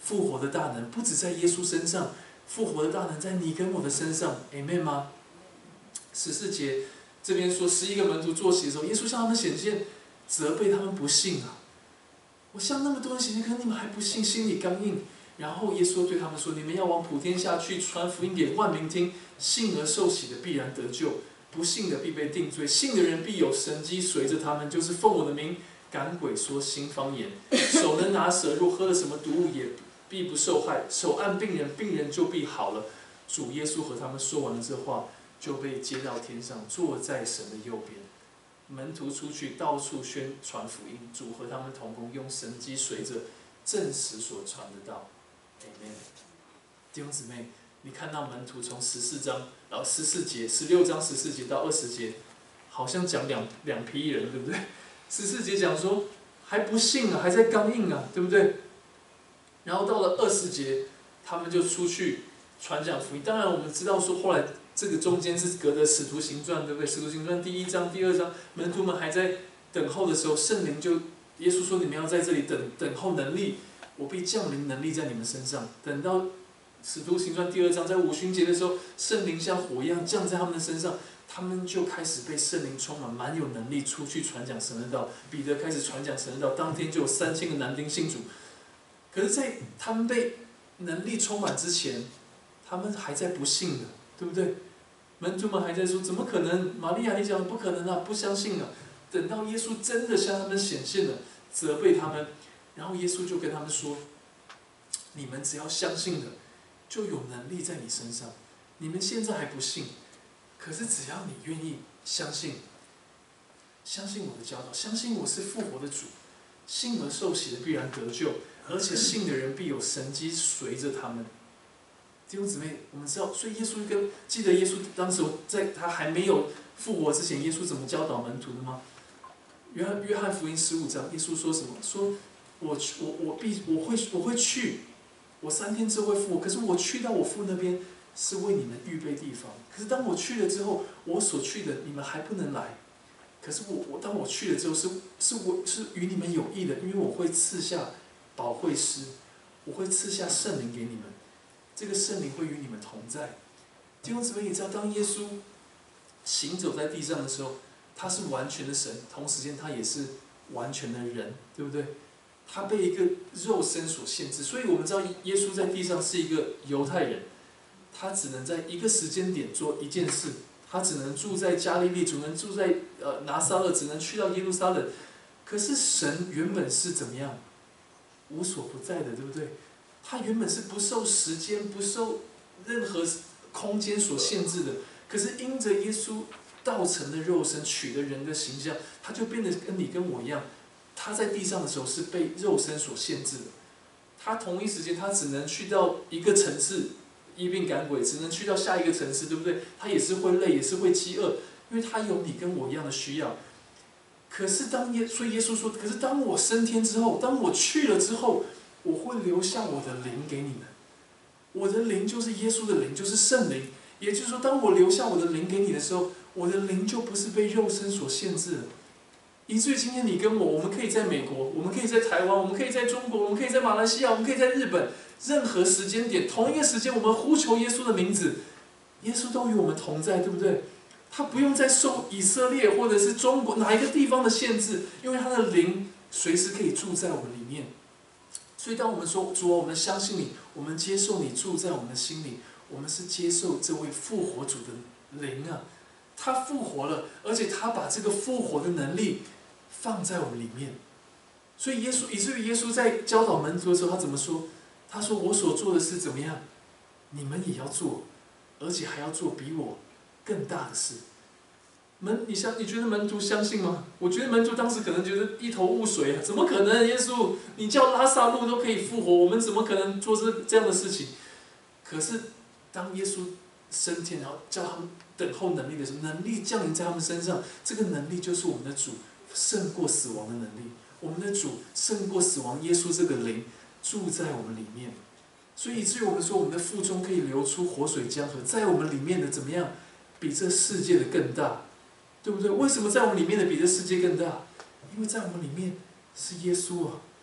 复活的大能不止在耶稣身上，复活的大能在你跟我的身上 ，Amen 吗？十四节这边说，十一个门徒坐席的时候，耶稣向他们显现，责备他们不信啊。我向那么多人显现，可是你们还不信，心里刚硬。然后耶稣对他们说：“你们要往普天下去，传福音给万民听。信而受洗的必然得救，不信的必被定罪。信的人必有神迹随着他们，就是奉我的名赶鬼，说新方言，手能拿蛇，若喝了什么毒物也必不受害。手按病人，病人就必好了。”主耶稣和他们说完了这话，就被接到天上，坐在神的右边。门徒出去，到处宣传福音，主和他们同工，用神迹随着证实所传的道。Amen。弟兄姊妹，你看到门徒从十四章，然后十四节、十六章十四节到二十节，好像讲两两批人，对不对？十四节讲说还不信啊，还在刚硬啊，对不对？然后到了二十节，他们就出去传讲福音。当然，我们知道说后来这个中间是隔着《使徒行传》，对不对？《使徒行传》第一章、第二章，门徒们还在等候的时候，圣灵就耶稣说：“你们要在这里等等候能力。”我必降临能力在你们身上。等到《使徒行传》第二章，在五旬节的时候，圣灵像火一样降在他们的身上，他们就开始被圣灵充满，蛮有能力出去传讲神的道。彼得开始传讲神的道，当天就有三千个男丁信主。可是，在他们被能力充满之前，他们还在不信的，对不对？门徒们还在说：“怎么可能？玛利亚，你讲的不可能啊，不相信啊！”等到耶稣真的向他们显现了，责备他们。然后耶稣就跟他们说：“你们只要相信的，就有能力在你身上。你们现在还不信，可是只要你愿意相信，相信我的教导，相信我是复活的主，信而受洗的必然得救，而且信的人必有神迹随着他们。”弟兄姊妹，我们知道，所以耶稣跟记得耶稣当时在他还没有复活之前，耶稣怎么教导门徒的吗？约翰约翰福音十五章，耶稣说什么？说我我我必我会我会去，我三天之后会复活。可是我去到我父那边，是为你们预备地方。可是当我去了之后，我所去的你们还不能来。可是我我当我去了之后，是是我是与你们有益的，因为我会赐下保惠师，我会赐下圣灵给你们。这个圣灵会与你们同在。弟兄姊妹，你知道，当耶稣行走在地上的时候，他是完全的神，同时间他也是完全的人，对不对？他被一个肉身所限制，所以我们知道耶稣在地上是一个犹太人，他只能在一个时间点做一件事，他只能住在加利利，只能住在呃拿撒勒，只能去到耶路撒冷。可是神原本是怎么样？无所不在的，对不对？他原本是不受时间、不受任何空间所限制的。可是因着耶稣道成的肉身，取了人的形象，他就变得跟你跟我一样。他在地上的时候是被肉身所限制的，他同一时间他只能去到一个城市医病赶鬼，只能去到下一个城市，对不对？他也是会累，也是会饥饿，因为他有你跟我一样的需要。可是当耶，所以耶稣说，可是当我升天之后，当我去了之后，我会留下我的灵给你们。我的灵就是耶稣的灵，就是圣灵。也就是说，当我留下我的灵给你的时候，我的灵就不是被肉身所限制了。以至于今天你跟我，我们可以在美国，我们可以在台湾，我们可以在中国，我们可以在马来西亚，我们可以在日本，任何时间点，同一个时间，我们呼求耶稣的名字，耶稣都与我们同在，对不对？他不用再受以色列或者是中国哪一个地方的限制，因为他的灵随时可以住在我们里面。所以当我们说主啊，我们相信你，我们接受你住在我们的心里，我们是接受这位复活主的灵啊。他复活了，而且他把这个复活的能力放在我们里面。所以耶稣，以至于耶稣在教导门徒的时候，他怎么说？他说：“我所做的事怎么样，你们也要做，而且还要做比我更大的事。”门，你相，你觉得门徒相信吗？我觉得门徒当时可能觉得一头雾水啊，怎么可能？耶稣，你叫拉撒路都可以复活，我们怎么可能做这这样的事情？可是当耶稣升天，然后叫他们等候能力的时候，能力降临在他们身上，这个能力就是我们的主胜过死亡的能力。我们的主胜过死亡，耶稣这个灵住在我们里面，所以以至于我们说，我们的腹中可以流出活水江河，在我们里面的怎么样，比这世界的更大，对不对？为什么在我们里面的比这世界更大？因为在我们里面是耶稣啊，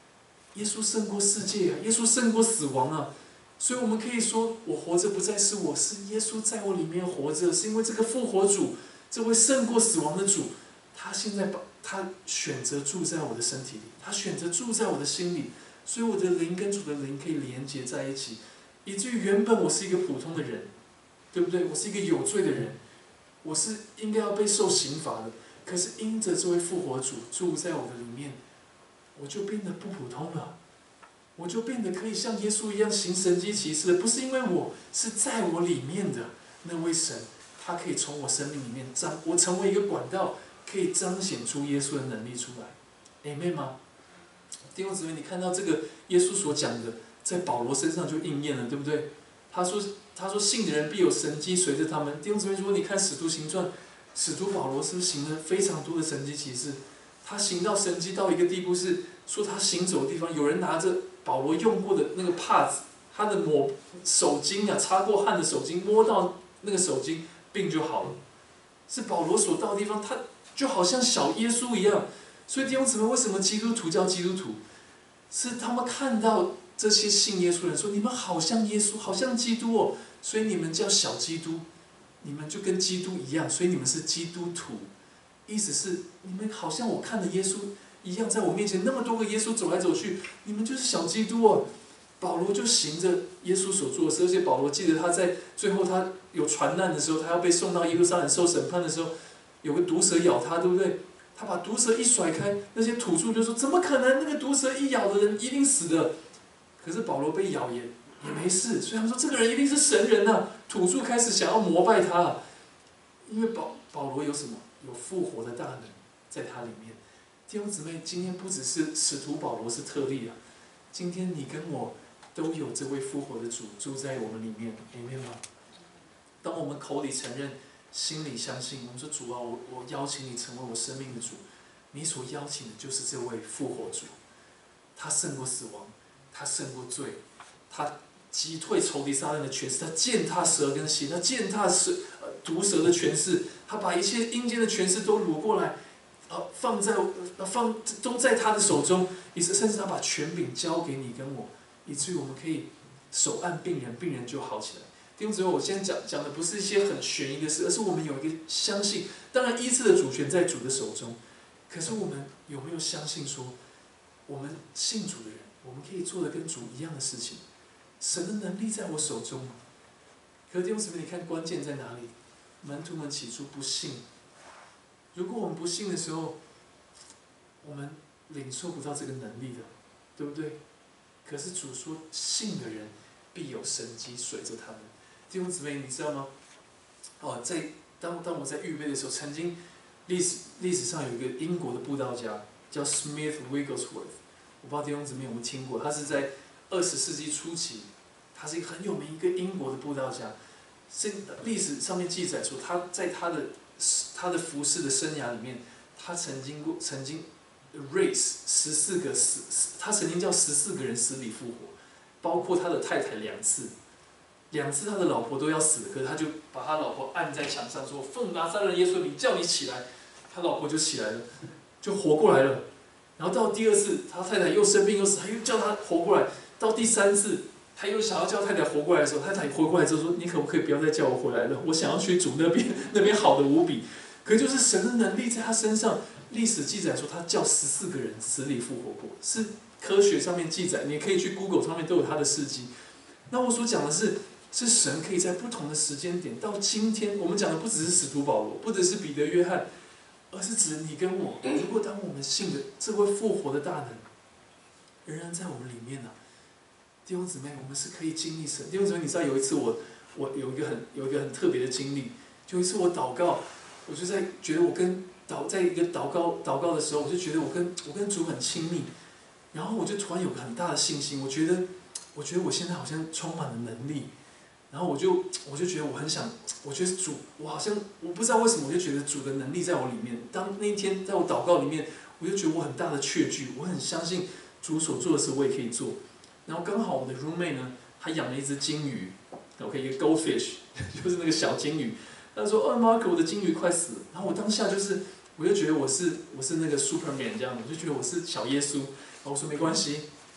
耶稣胜过世界啊，耶稣胜过死亡啊。所以我们可以说，我活着不再是我，是耶稣在我里面活着，是因为这个复活主，这位胜过死亡的主，他现在把他选择住在我的身体里，他选择住在我的心里，所以我的灵跟主的灵可以连接在一起，以至于原本我是一个普通的人，对不对？我是一个有罪的人，我是应该要被受刑罚的，可是因着这位复活主住在我的里面，我就变得不普通了。我就变得可以像耶稣一样行神迹奇事，不是因为我是在我里面的那位神，他可以从我生命里面彰，我成为一个管道，可以彰显出耶稣的能力出来。Amen 吗？弟兄姊妹，你看到这个耶稣所讲的，在保罗身上就应验了，对不对？他说：“他说信的人必有神迹随着他们。”弟兄姊妹，如果你看《使徒行传》，使徒保罗是不是行了非常多的神迹奇事？他行到神迹到一个地步，是说他行走的地方，有人拿着保罗用过的那个帕子，他的抹手巾啊，擦过汗的手巾，摸到那个手巾，病就好了。是保罗所到的地方，他就好像小耶稣一样。所以弟兄姊妹，为什么基督徒叫基督徒？是他们看到这些信耶稣的人说：“你们好像耶稣，好像基督哦。”所以你们叫小基督，你们就跟基督一样，所以你们是基督徒。意思是你们好像我看的耶稣一样，在我面前那么多个耶稣走来走去，你们就是小基督哦。保罗就行着耶稣所做的事，而且保罗记得他在最后他有传难的时候，他要被送到耶路撒冷受审判的时候，有个毒蛇咬他，对不对？他把毒蛇一甩开，那些土著就说：“怎么可能？那个毒蛇一咬的人一定死的。”可是保罗被咬也也没事，所以他们说这个人一定是神人呐、啊。土著开始想要膜拜他，因为保保罗有什么？有复活的大能在他里面。弟兄姊妹，今天不只是使徒保罗是特例啊，今天你跟我都有这位复活的主住在我们里面 ，Amen 吗？当我们口里承认，心里相信，我们说主啊，我我邀请你成为我生命的主，你所邀请的就是这位复活主，他胜过死亡，他胜过罪，他击退仇敌撒旦的权势，他践踏蛇跟蝎，他践踏蛇呃毒蛇的权势，他把一切阴间的权势都掳过来，呃放在呃放都在他的手中，以甚至他把权柄交给你跟我，以至于我们可以手按病人，病人就好起来。弟兄姊妹，我现在讲讲的不是一些很悬疑的事，而是我们有一个相信。当然，医治的主权在主的手中，可是我们有没有相信说，我们信主的人，我们可以做的跟主一样的事情？神的能力在我手中。可是弟兄姊妹，你看关键在哪里？门徒们起初不信。如果我们不信的时候，我们领受不到这个能力的，对不对？可是主说，信的人必有神迹随着他们。弟兄姊妹，你知道吗？哦，在当当我在预备的时候，曾经历史历史上有一个英国的布道家叫 Smith Wigglesworth， 我不知道弟兄姊妹有没有听过？他是在二十世纪初期，他是一个很有名一个英国的布道家。是历史上面记载说，他在他的他的服侍的生涯里面，他曾经过曾经 raise 十四个死，他曾经叫十四个人死里复活，包括他的太太两次。两次他的老婆都要死了，可是他就把他老婆按在墙上说：“奉拿撒勒耶稣的名叫你起来。”他老婆就起来了，就活过来了。然后到第二次，他太太又生病又死，他又叫他活过来。到第三次，他又想要叫太太活过来的时候，太太活过来之后说：“你可不可以不要再叫我回来了？我想要去主那边，那边好的无比。”可就是神的能力在他身上。历史记载说，他叫十四个人死里复活过，是科学上面记载，你可以去 Google 上面都有他的事迹。那我所讲的是。是神可以在不同的时间点，到今天，我们讲的不只是使徒保罗，不只是彼得、约翰，而是指你跟我。如果当我们信的这位复活的大能，仍然在我们里面呢、啊，弟兄姊妹，我们是可以经历神。弟兄姊妹，你知道有一次我，我有一个很有一个很特别的经历，就一次我祷告，我就在觉得我跟祷在一个祷告祷告的时候，我就觉得我跟我跟主很亲密，然后我就突然有个很大的信心，我觉得我觉得我现在好像充满了能力。然后我就我就觉得我很想，我觉得主，我好像我不知道为什么，我就觉得主的能力在我里面。当那一天在我祷告里面，我就觉得我很大的确据，我很相信主所做的事我也可以做。然后刚好我的 roommate 呢，他养了一只金鱼 ，OK， 一个 goldfish， 就是那个小金鱼。他说：“哦 ，Mark， 我的金鱼快死了。”然后我当下就是，我就觉得我是我是那个 Superman 这样，我就觉得我是小耶稣。然后我说没关系，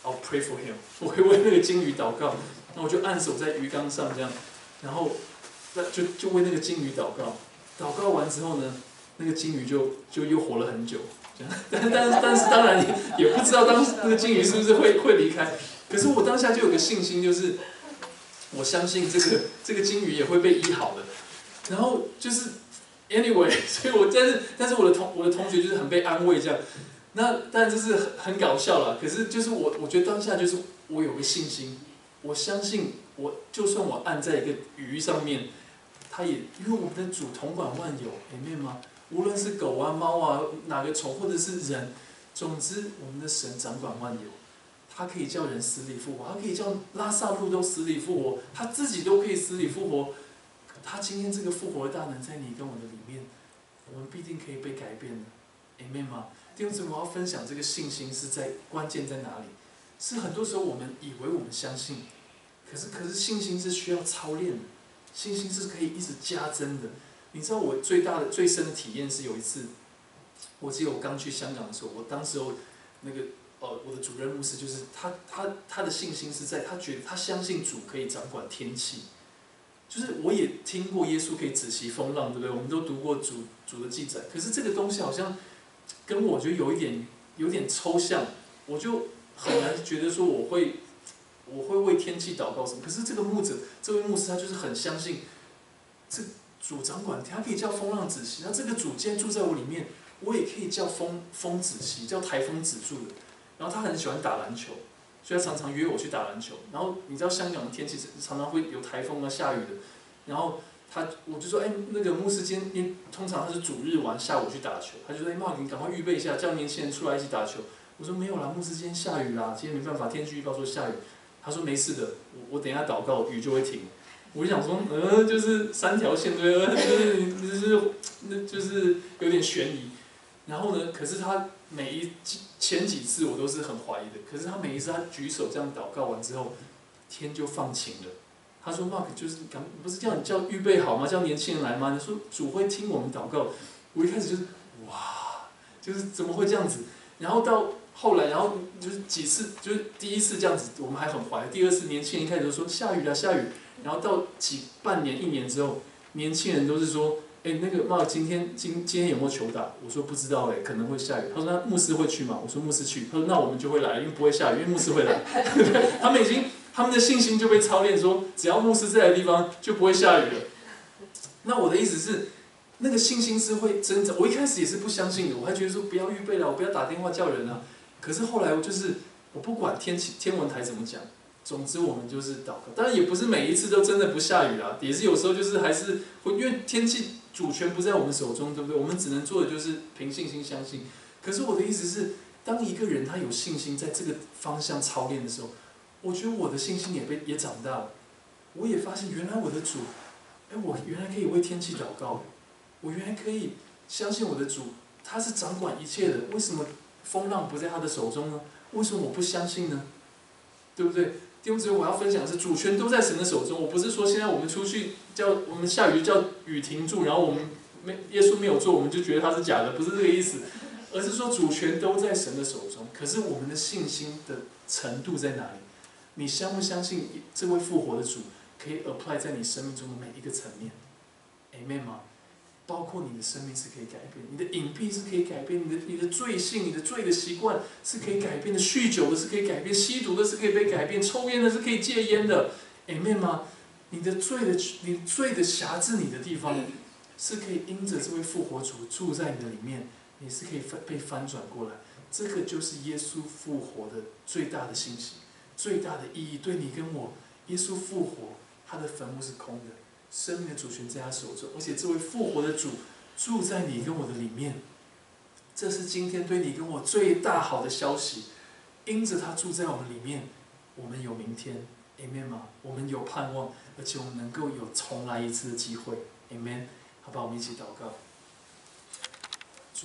I'll pray for him， 我会为那个鲸鱼祷告。那我就按手在鱼缸上这样，然后那就就为那个鲸鱼祷告。祷告完之后呢，那个鲸鱼就就又活了很久。这样，但但是但是当然也也不知道当时那个鲸鱼是不是会会离开。可是我当下就有个信心，就是我相信这个这个鲸鱼也会被医好的。然后就是 anyway， 所以我但是但是我的同我的同学就是很被安慰这样。那当然这是很很搞笑啦，可是就是我我觉得当下就是我有个信心，我相信我就算我按在一个鱼上面，它也因为我们的主统管万有，里面吗？无论是狗啊、猫啊、哪个虫或者是人，总之我们的神掌管万有，他可以叫人死里复活，他可以叫拉萨路都死里复活，他自己都可以死里复活。他今天这个复活的大能在你跟我的里面，我们必定可以被改变的 ，Amen 吗？弟兄姊妹，我要分享这个信心是在关键在哪里？是很多时候我们以为我们相信，可是可是信心是需要操练的，信心是可以一直加增的。你知道我最大的最深的体验是有一次，我记得我刚去香港的时候，我当时候那个呃我的主任牧师就是他他他的信心是在他觉得他相信主可以掌管天气。就是我也听过耶稣可以止息风浪，对不对？我们都读过主主的记载，可是这个东西好像跟我觉得有一点有点抽象，我就很难觉得说我会我会为天气祷告什么。可是这个牧者，这位牧师他就是很相信，这主掌管，他可以叫风浪止息。那这个主今天住在我里面，我也可以叫风风止息，叫台风止住的。然后他很喜欢打篮球。所以他常常约我去打篮球，然后你知道香港的天气常常会有台风啊、下雨的，然后他我就说，哎，那个牧师今天，因为通常他是主日晚下午去打球，他就说，哎，妈，你赶快预备一下，叫年轻人出来一起打球。我说没有啦，牧师今天下雨啦，今天没办法，天气预报说下雨。他说没事的，我我等一下祷告，雨就会停。我就想说，呃，就是三条线对，呃，就是就是那就是有点悬疑。然后呢，可是他每一前几次我都是很怀疑的，可是他每一次他举手这样祷告完之后，天就放晴了。他说 Mark 就是不是叫你叫预备好吗？叫年轻人来吗？你说主会听我们祷告。我一开始就是哇，就是怎么会这样子？然后到后来，然后就是几次，就是第一次这样子，我们还很怀疑。第二次年轻人一开始就说下雨了下雨，然后到几半年一年之后，年轻人都是说。哎，那个妈，今天今今天有没有球打？我说不知道哎，可能会下雨。他说那牧师会去吗？我说牧师去。他说那我们就会来，因为不会下雨，因为牧师会来。他们已经他们的信心就被操练说，只要牧师在的地方就不会下雨了。那我的意思是，那个信心是会增长。我一开始也是不相信的，我还觉得说不要预备了，我不要打电话叫人啊。可是后来我就是我不管天气天文台怎么讲。总之，我们就是祷告。当然，也不是每一次都真的不下雨啦，也是有时候就是还是会，因为天气主权不在我们手中，对不对？我们只能做的就是凭信心相信。可是我的意思是，当一个人他有信心在这个方向操练的时候，我觉得我的信心也被也长大了。我也发现，原来我的主，哎，我原来可以为天气祷告，我原来可以相信我的主，他是掌管一切的。为什么风浪不在他的手中呢？为什么我不相信呢？对不对？弟兄姊妹，我要分享的是主权都在神的手中。我不是说现在我们出去叫我们下雨叫雨停住，然后我们没耶稣没有做，我们就觉得他是假的，不是这个意思，而是说主权都在神的手中。可是我们的信心的程度在哪里？你相不相信这位复活的主可以 apply 在你生命中的每一个层面 ？Amen 吗？包括你的生命是可以改变，你的隐蔽是可以改变，你的你的罪性、你的罪的习惯是可以改变的，酗酒的是可以改变，吸毒的是可以被改变，抽烟的是可以戒烟的 ，Amen 吗？你的罪的你罪的辖制你的地方，是可以因着这位复活主住在你的里面，你是可以被翻转过来。这个就是耶稣复活的最大的信息，最大的意义。对你跟我，耶稣复活，他的坟墓是空的。生命的主权在他手中，而且这位复活的主住在你跟我的里面，这是今天对你跟我最大好的消息。因着他住在我们里面，我们有明天 ，Amen 吗？我们有盼望，而且我们能够有重来一次的机会 ，Amen。好吧，我们一起祷告。